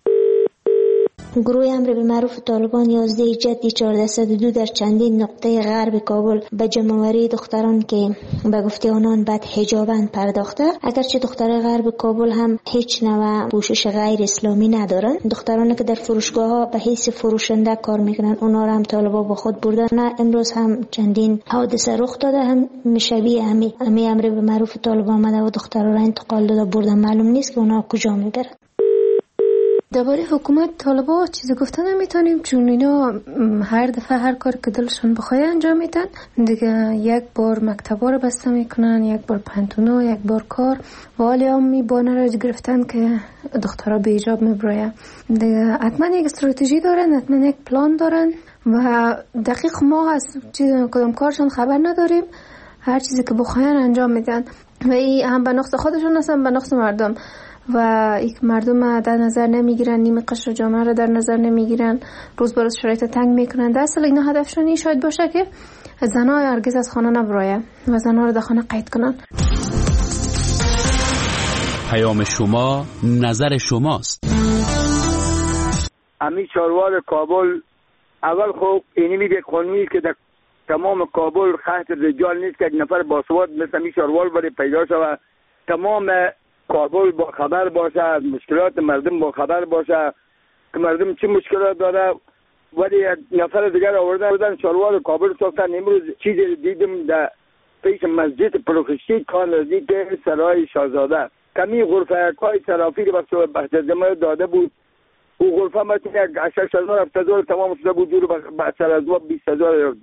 گروه امر به معروف طالبان یازده جدی چهارصد و دو در چندین نقطه غرب کابل به جمع‌آوری دختران که به گفته آنان بعد حجابند پرداخته. اگرچه دختران غرب کابل هم هیچ نوع پوشش غیر اسلامی ندارن، دخترانی که در فروشگاه ها به حیث فروشنده کار میکنن اونا را هم طالبان با خود بردن. نه امروز هم چندین حادثه رخ داده، هم شبیه همی همی امر به معروف طالبان آمده و دختران را انتقال داده بردن. معلوم نیست که اونا کجا میبرن. درباره حکومت طالبا چیزی گفتن نمیتونیم، چون اینا هر دفعه هر کار که دلشون بخواد انجام میدن دیگه. یک بار مکتبا رو بسته میکنن، یک بار پنتونا، یک بار کار و حالی هم میبانه رو گرفتن که دخترها به حجاب میبراین دیگه. حتما یک استراتژی دارن، حتما یک پلان دارن و دقیق ما از کدام کارشون خبر نداریم. هر چیزی که بخواین انجام میدن و این هم به نقص خودشون هستن به نقص مردم و یک مردم در نظر نمیگیرن، نیمه قشر جامعه رو در نظر نمیگیرن، روز به روز شرایط تنگ میکنن. در اصل اینا هدفشون این شاید باشه که زنها هرگز از خانه نبراین و زنها رو در خانه قید کنن. پیام شما نظر شماست. امی چاروار کابل اول خوب اینی میگه قانونی که در تمام کابل خط رجال نیست که یک نفر باسواد مثل امی چاروار بره پیدا شود، تمام کابل با خبر باشه، از مشکلات مردم با خبر باشه که مردم چه مشکلات داره. ولی یک نفر دیگر آوردن بودن چاروار کابل ساختن. امروز چیزی دیدم در پیش مسجد پروخشتی کان نزدیک سرای شاهزاده کمی غرفه های صرافی که وقتی بحث داده بود او غرفه مثل یک شش هزار هفت هزار تمام شده بود، جور به سر از بیست هزار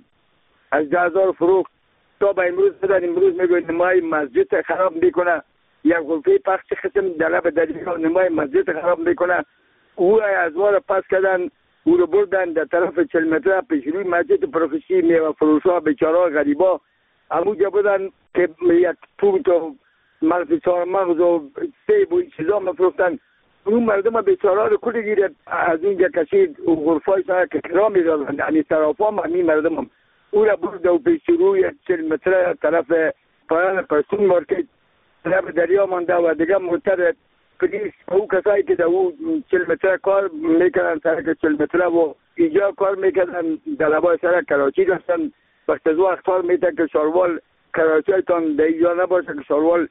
از ده هزار فروخت تا به امروز بدن. امروز میگوید نمای مسجد خراب میکنه، یک غرفه پخش قسم دلب دریا نمای مسجد خراب میکنه. او از وار پس کردن، او رو بردن در طرف چهل متر پیش روی مسجد پروفسی میوه فروشا بیچاره غریبا همونجا بودن که یک توت و مغز چهار مغز و سیب و چیزا مفروختن. اون مردم بیچاره رو کلی گیره از اینجا کشید و غرفای سر که کرا میدادن، یعنی صرافا هم همین مردم هم او رو برد و پیش روی چهل متر طرف پایان پرسون مارکت طرف دریا مانده و دیگه مرتر پلیس او کسایی که در او چهل متر کار میکنن سرک چهل متر و اینجا کار میکنن در لبای سرک کراچی داشتن. وقت از او اختار میتن که شاروال کراچی تان در اینجا نباشه که شاروال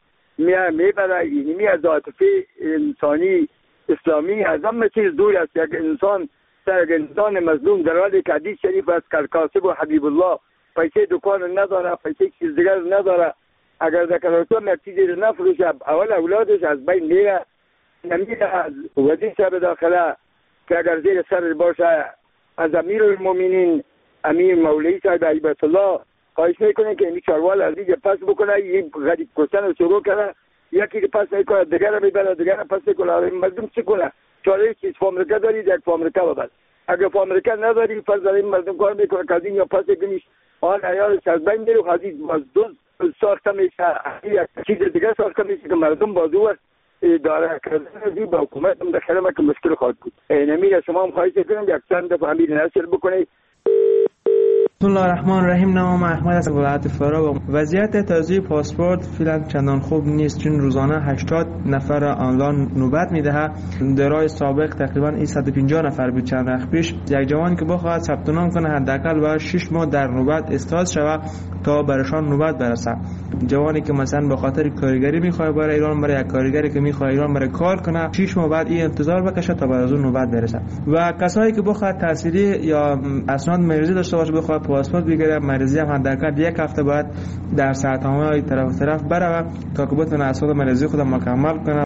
میبره. اینمی از عاطفه انسانی اسلامی از همه چیز دور است. یک انسان سر یک انسان مظلوم در حالی که حدیث شریف از کارکاسب و حبیب الله پیسه دکان نداره، پیسه چیز دیگر نداره، اگر در کاراتون یک چیزی رو نفروشه اول اولادش از بین میره. نمیره از وزیر صاحب داخله که اگر زیر سر باشه از امیر المومنین امیر مولوی صاحب عیبت الله خواهش میکنه که این چاروال از دیگه پس بکنه. این غریب کشتن رو شروع کنه، یکی رو پس میکنه دیگر رو میبره دیگر رو پس میکنه. مردم چی کنه؟ چاره چیز فامریکا دارید یک فامریکا ببر، اگر فامریکا نداری فرض داریم مردم کار میکنه که از این یا پس کنیش آن عیارش از بین میره. حدیث باز دوز ساخته میشه، یک چیز دیگه ساخته میشه که مردم بازو است اداره کردن با حکومت هم داخل ما که مشکل خواهد بود. اینمی شما هم خواهش کنم یک چند دفعه امیر نشر بکنید. بسم الله الرحمن الرحیم. نام احمد از ولایت فرا. وضعیت تازه پاسپورت فعلا چندان خوب نیست، چون روزانه هشتاد نفر آنلاین نوبت میدهد. درای سابق تقریبا صد و پنجاه نفر بود چند وقت پیش. یک جوان که بخواهد ثبت نام کنه حداقل باید شش ماه در نوبت استاد شود تا برشان نوبت برسه. جوانی که مثلا به خاطر کارگری میخواد برای ایران، برای یک کارگری که میخواد ایران برای کار کنه، شش ماه بعد این انتظار بکشه تا بعد از اون نوبت برسه. و کسایی که بخواد تحصیلی یا اسناد مریضی داشته باشه بخواد پاسپورت بگیره، مریضی هم حداقل یک هفته بعد در ساعتنامه طرف طرف بره تا که بتونه اسناد مریضی خود مکمل کنه.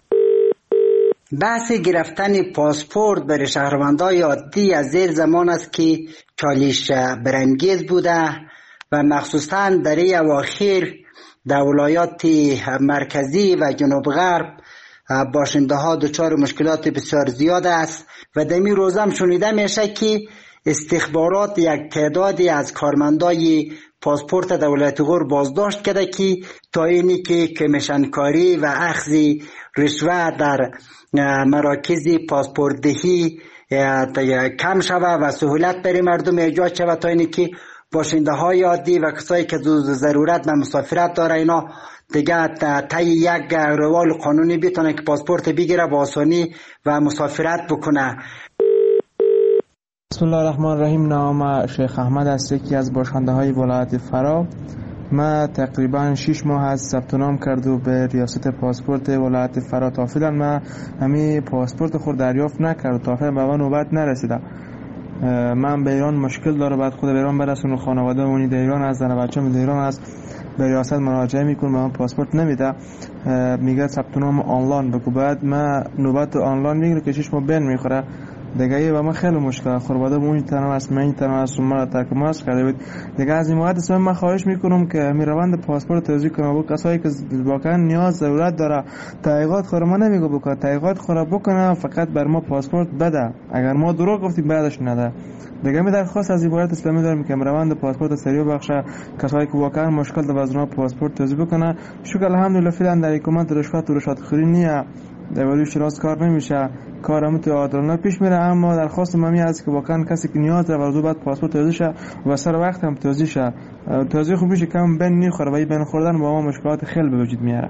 بحث گرفتن پاسپورت برای شهروندان عادی از زیر زمان است که چالش برانگیز بوده و مخصوصا در این اواخر در ولایات مرکزی و جنوب غرب باشنده ها دچار مشکلات بسیار زیاد است و در این روز هم شنیده میشه که استخبارات یک تعدادی از کارمندای پاسپورت دولت غور بازداشت کرده که تا اینی که کمیشن کاری و اخذ رشوه در مراکز پاسپورت دهی کم شود و سهولت برای مردم ایجاد شود تا اینی که باشنده های عادی و کسایی که ضرورت به مسافرت داره اینا دیگه طی یک روال قانونی بتونه که پاسپورت بگیره با آسانی و مسافرت بکنه. بسم الله الرحمن الرحیم. نام شیخ احمد است، یکی از باشنده های ولایت فرا. ما تقریبا شش ماه از ثبت نام کرد و به ریاست پاسپورت ولایت فرا تا فعلا ما همین پاسپورت خود دریافت نکرد تا فعلا به من نوبت نرسیده. من به ایران مشکل داره، بعد خود به ایران برسونم، خانواده اونی در ایران است، زن بچه‌م در ایران است، به ریاست مراجعه میکنم، به من پاسپورت نمیده، میگه ثبت نام آنلاین بگو. بعد من نوبت آنلاین میگیره که شش ماه بین میخوره دیگه. و من خیلی مشکل خانواده اون تنها است، من تنها است، ما ترک ماست کرده بود دیگه. از این مواد اسم من خواهش میکنم که می روند پاسپورت توضیح کنم با کسایی که واقعا نیاز ضرورت داره. تحقیقات خود ما نمیگه بکنه، تحقیقات خود بکنه، فقط بر ما پاسپورت بده. اگر ما دروغ گفتیم بعدش نده دیگه. می درخواست از عبارت اسلامی دارم که روند پاسپورت سریع بخشه، کسایی که واقعا مشکل داره از اونها پاسپورت توضیح بکنه. شکر الحمدلله فعلا در حکومت رشوت و رشوت خوری نیه، در ولی شراز کار نمیشه، کارم تو عادلانه پیش میره. اما درخواست ممی است که واقعا کسی که نیاز داره ورزو بعد پاسپورت توضیح شه و سر وقت هم توضیح شه. توضیح خوب میشه کم بین میخوره و این بین خوردن با ما مشکلات خیلی به وجود میاره.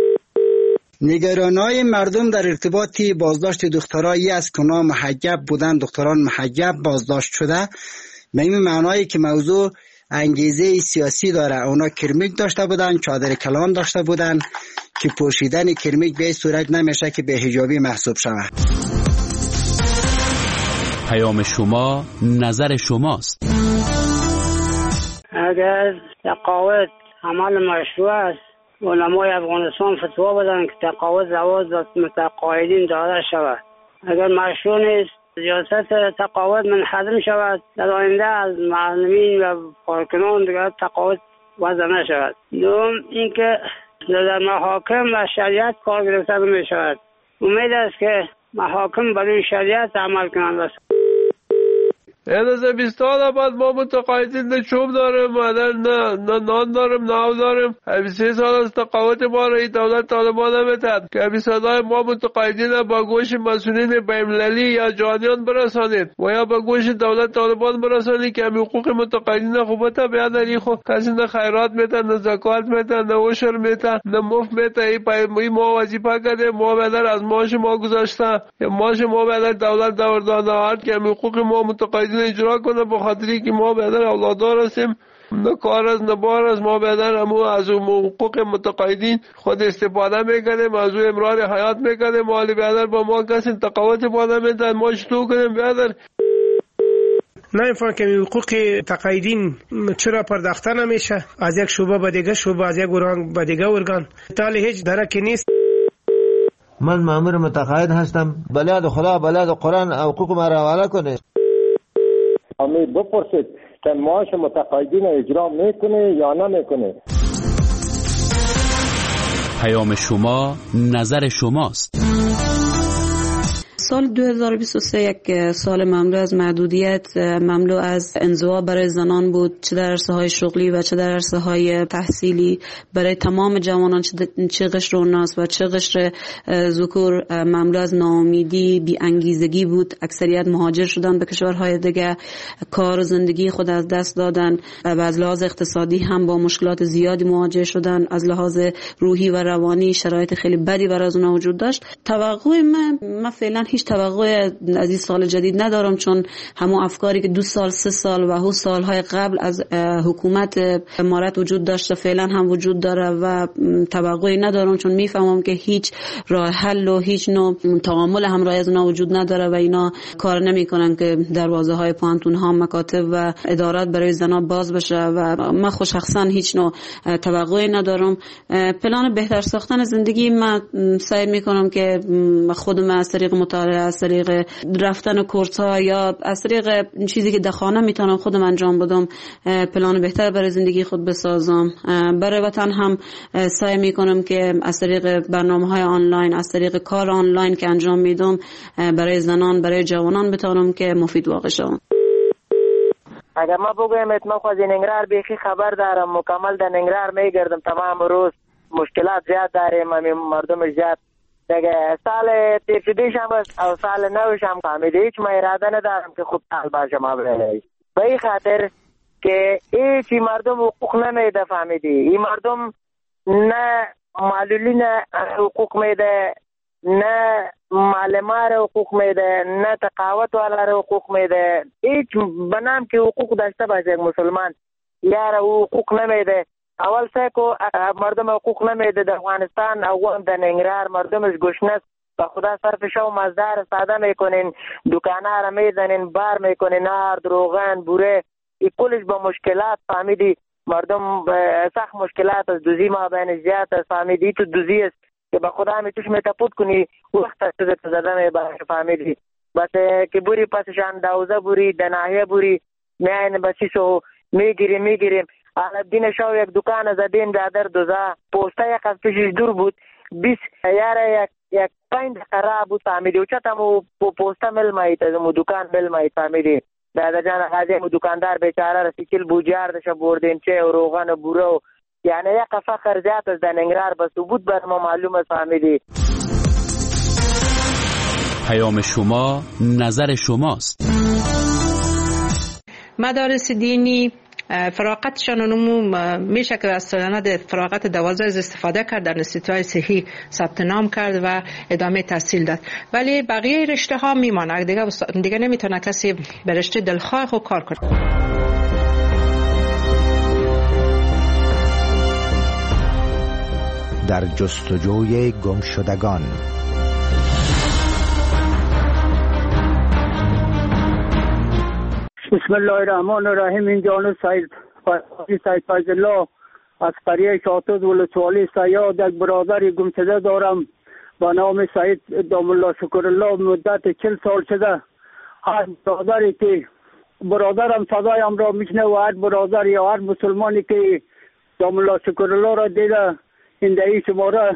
نگرانای مردم در ارتباط بازداشت دخترایی است که اونا محجب بودن، دختران محجب بازداشت شده، به این معنایی که موضوع انگیزه سیاسی داره. اونا کرمیک داشته بودن، چادر کلان داشته بودن که پوشیدن کرمیک به صورت نمیشه که به حجابی محسوب شود. پیام شما نظر شماست. اگر تقاعد عمل مشروع است، علمای افغانستان فتوا بدن که تقاعد زواج متقاعدین داده شود. اگر مشروع نیست، ریاست تقاعد منحدم شود، در آینده از معلمین و کارکنان دیگر تقاعد وضع نشود. دوم اینکه در محاکم و شریعت کار گرفته می شود. امید است که محاکم برای شریعت عمل کنند. این از بیستان بعد ما متقاعدین نه چوب داریم، نه نه نان داریم، نه آب داریم. بیست سه سال از تقاعد ما را دولت طالبان نمیتد که صدای ما متقاعدین با گوش مسئولین بین‌المللی یا جهانیان برسانید و یا با گوش دولت طالبان برسانید که حقوق متقاعدین خوبت بیادری خو کسی نه خیرات میتن، نه زکات میتن، نه عشر میتن، نه مفت میتن. این ما وظیفه کرده، ما بدر از معاش ما گذاشته، معاش ما بدر دولت داوردانه آورد که حقوق ما متقاعدین اجرا کنه، به خاطری که ما بدر اولادار هستیم، نه کار از نه بار از ما بدر همو از حقوق متقاعدین خود استفاده میکنیم، از امرار حیات میکنیم. مالی بدر با ما کسی تقاعد باده میدن، ما چطور کنیم بدر؟ نمیفهم که حقوق تقاعدین چرا پرداخته نمیشه از یک شعبه به دیگه شعبه، از یک ارگان به دیگه ارگان، تالی هیچ درکی نیست. من مأمور متقاعد هستم، بلاد خدا بلاد قرآن حقوق ما را حواله کنه. امید بپرسید که معاش متقاعدین اجرا میکنه یا نمیکنه. پیام شما نظر شماست. سال دو هزار و بیست و سه یک سال مملو از محدودیت، مملو از انزوا برای زنان بود، چه در عرصه های شغلی و چه در عرصه های تحصیلی. برای تمام جوانان چه قشر اوناس و چه قشر ذکور مملو از ناامیدی، بی انگیزگی بود. اکثریت مهاجر شدن به کشورهای دیگه، کار و زندگی خود از دست دادن و از لحاظ اقتصادی هم با مشکلات زیادی مواجه شدن. از لحاظ روحی و روانی شرایط خیلی بدی برای از اونها وجود داشت. توقع من من فعلا هیچ توقع از این سال جدید ندارم، چون همون افکاری که دو سال سه سال و هو سالهای قبل از حکومت امارت وجود داشته فعلا هم وجود داره و توقعی ندارم، چون میفهمم که هیچ راه حل و هیچ نوع تعامل همراه از اونها وجود نداره و اینا کار نمیکنن که دروازه های پانتون ها، مکاتب و ادارات برای زنا باز بشه و من خود شخصا هیچ نوع توقعی ندارم. پلان بهتر ساختن زندگی من سعی میکنم که خودم از طریق مطالعه، از طریق رفتن کورس ها یا از طریق چیزی که در خانه میتونم خودم انجام بدم پلان بهتر برای زندگی خود بسازم. برای وطن هم سعی میکنم که از طریق برنامه های آنلاین، از طریق کار آنلاین که انجام میدم برای زنان، برای جوانان بتونم که مفید واقع شوم. اگر ما بگویم اتما خواهد ننگرار بیخی خبر دارم، مکمل در ننگرار میگردم تمام روز، مشکلات زیاد داریم، مردم زیاد دیگه. سال تیرشدیش هم او سال نوش هم فهمیده هیچ ما اراده ندارم که خوب سال باشه ما بره به این خاطر که هیچی مردم حقوق نمیده. فهمیدی این مردم نه معلولین حقوق میده، نه معلمان حقوق میده، نه تقاوت والا حقوق میده. هیچ بنام که حقوق داشته باشه یک مسلمان یار حقوق نمیده. اول سه کو مردم حقوق نمیده در افغانستان، او در ننگرهار مردمش گشنه است. به خدا صرف شو مزدار ساده میکنین، دکانه را میزنین، بار میکنین، نار، روغن، بوره، این کلش با مشکلات. فهمیدی مردم سخت مشکلات از دوزی ما بین زیاد است. فهمیدی تو دوزی است که به خدا می توش میتپود کنی وقت از زده می باشه. فهمیدی بس که بوری پسشان دوزه بوری دناهیه بوری میاین بسی سو میگیریم میگیریم الدین شو یک دکان زدیم دادر دوزه پوسته یک از پیشش دور بود بیس یاره یک یک پنج خراب بود. فهمیدی و چطا مو پوسته مل مایید از مو دکان مل مایید. فهمیدی دادا جان خازی مو دکاندار بیچاره رسی کل بوجار دشه بردین چه و روغن و بوره و یعنی یک فخر زیاد از در ننگرهار بس بود بر ما معلوم است. فهمیدی پیام شما نظر شماست. مدارس دینی فراغتشان نمو میشه که از سند فراغت دوازده استفاده کرد، در انستیتوهای صحی ثبت نام کرد و ادامه تحصیل داد، ولی بقیه رشته ها میمانه دیگه دیگه نمیتونه کسی به رشته دلخواه خود کار کنه. در جستجوی گمشدگان. بسم الله الرحمن الرحیم. این جانو سید سید فیض الله از قریه شاطد ولسوالی سیاد یک برادری گمشده دارم با نام سید دام الله شکر الله. مدت چل سال شده هر برادری که برادرم صدایم را میشنه و هر برادر یا هر مسلمانی که دام الله شکر الله را دیده این دهی شماره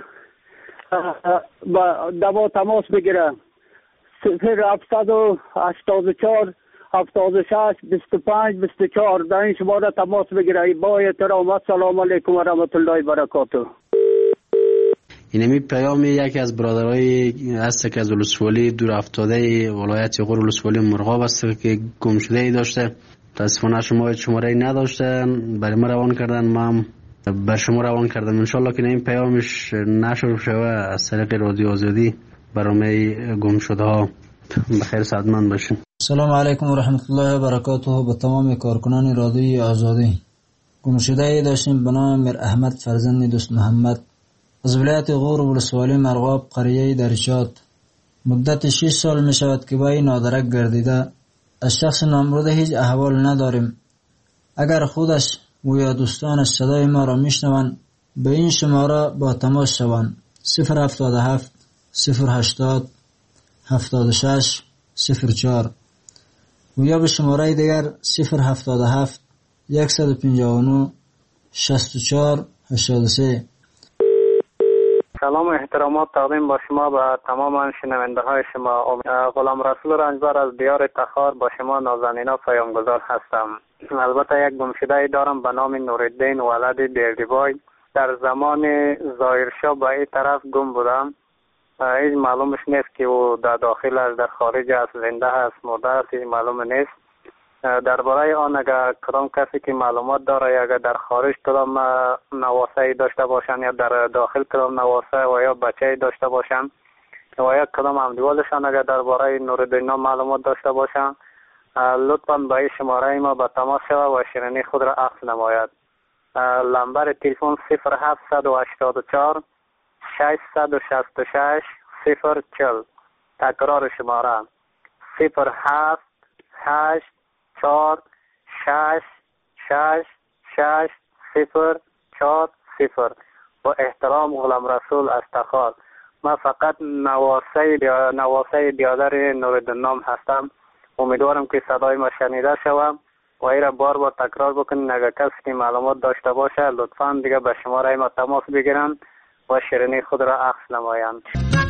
با دوا تماس بگیره. صفر هفتصد و هشتاد و چهار هفتاد و شش بیست و پنج بیست و چهار در این شماره تماس بگیره. با احترام السلام علیکم و رحمت الله و برکاته. اینمی پیام یکی از برادرای هست که از ولسوالی دور افتاده ولایت غور ولسوالی مرغاب است که گم شده ای داشته. متاسفانه شما شماره ای نداشتن، برای ما روان کردن، ما بر شما روان کردم. انشالله که این پیامش نشر شوه از طریق رادیو آزادی برای گم شده ها بخیر سعادتمند باشین. سلام علیکم و رحمت الله و برکاته. به تمام کارکنان رادیوی آزادی. گم شده ای داشتیم به نام میر احمد فرزند دوست محمد از ولایت غور ولسوالی مرغاب قریه درشات. مدت شش سال می شود که با این نادرک گردیده. از شخص نامبرده هیچ احوال نداریم. اگر خودش و یا دوستانش صدای ما را میشنوند به این شماره با تماس شوند. صفر هفتاد و هفت صفر هشتاد هفتاد و شش صفر چهار و یا به شماره دیگر صفر هفتاد و هفت صد و پنجاه و نه شصت و چهار هشتاد و سه. سلام و احترامات تقدیم با شما و تمام شنونده های شما. غلام رسول رنجبر از دیار تخار با شما نازنینا پیامگذار هستم. البته یک گمشده دارم به نام نورالدین ولد بیردیبای. در زمان ظاهرشاه به این طرف گم بودم. هیچ معلومش نیست که او در داخل است، در خارج است، زنده است، مرده است، هیچ معلوم نیست. درباره آن اگر کدام کسی که معلومات داره یا اگر در خارج کدام نواسه داشته باشن یا در داخل کدام نواسه و یا بچه داشته باشن و یا کدام همدیوالشان اگر درباره نورالدین معلومات داشته باشن لطفاً به این شماره ما به تماس شود و شیرینی خود را عکس نماید. نمبر تلفن صفر هفت هشت چهار ششصد و شصت و شش صفر چهل. تکرار شماره صفر هفت هشت چهار شش شش شش صفر چهار صفر. با احترام غلام رسول از تخار. من فقط نواسه نواسه بیادر نورالدین نام هستم. امیدوارم که صدای ما شنیده شوم و این را بار بار تکرار بکنین. اگر کسی که معلومات داشته باشه لطفاً دیگه به شماره ما تماس بگیرن و شیرینی خود را عکس نمایند.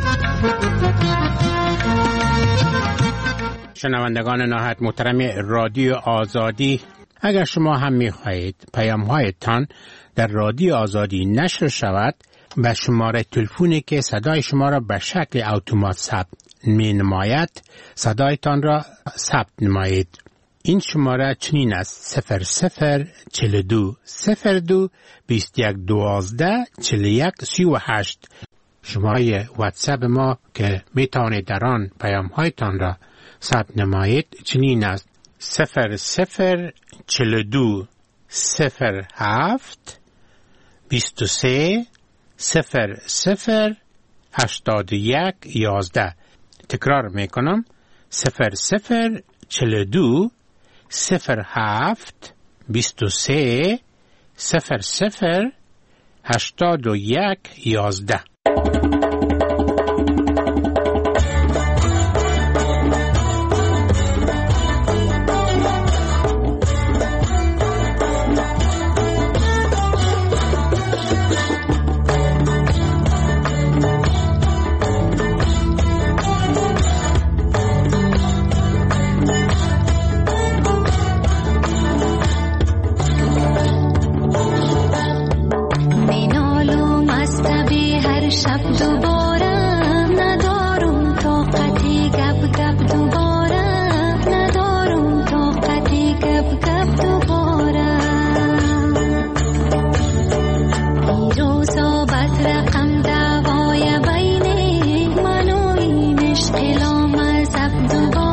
شنوندگان نهایت محترم رادیو آزادی، اگر شما هم می‌خواهید پیام‌هایتان در رادیو آزادی نشر شود، به شماره تلفنی که صدای شما را به شکل اتومات ثبت می‌نماید صدایتان را ثبت نمایید. این شماره چنین است: صفر صفر چهل و دو صفر دو بیست و یک دوازده چهل و یک سی و هشت. شماره واتساپ ما که میتوانید در آن پیام‌هایتان را ثبت نمایید چنین است: صفر صفر چهل و دو صفر هفت بیست و سه صفر صفر هشتاد و یک یازده. تکرار میکنم: صفر صفر چهل و دو صفر هفت بیست و سه صفر صفر هشتاد و یک یازده. دعوای بین من و این عشق لامصب دوباره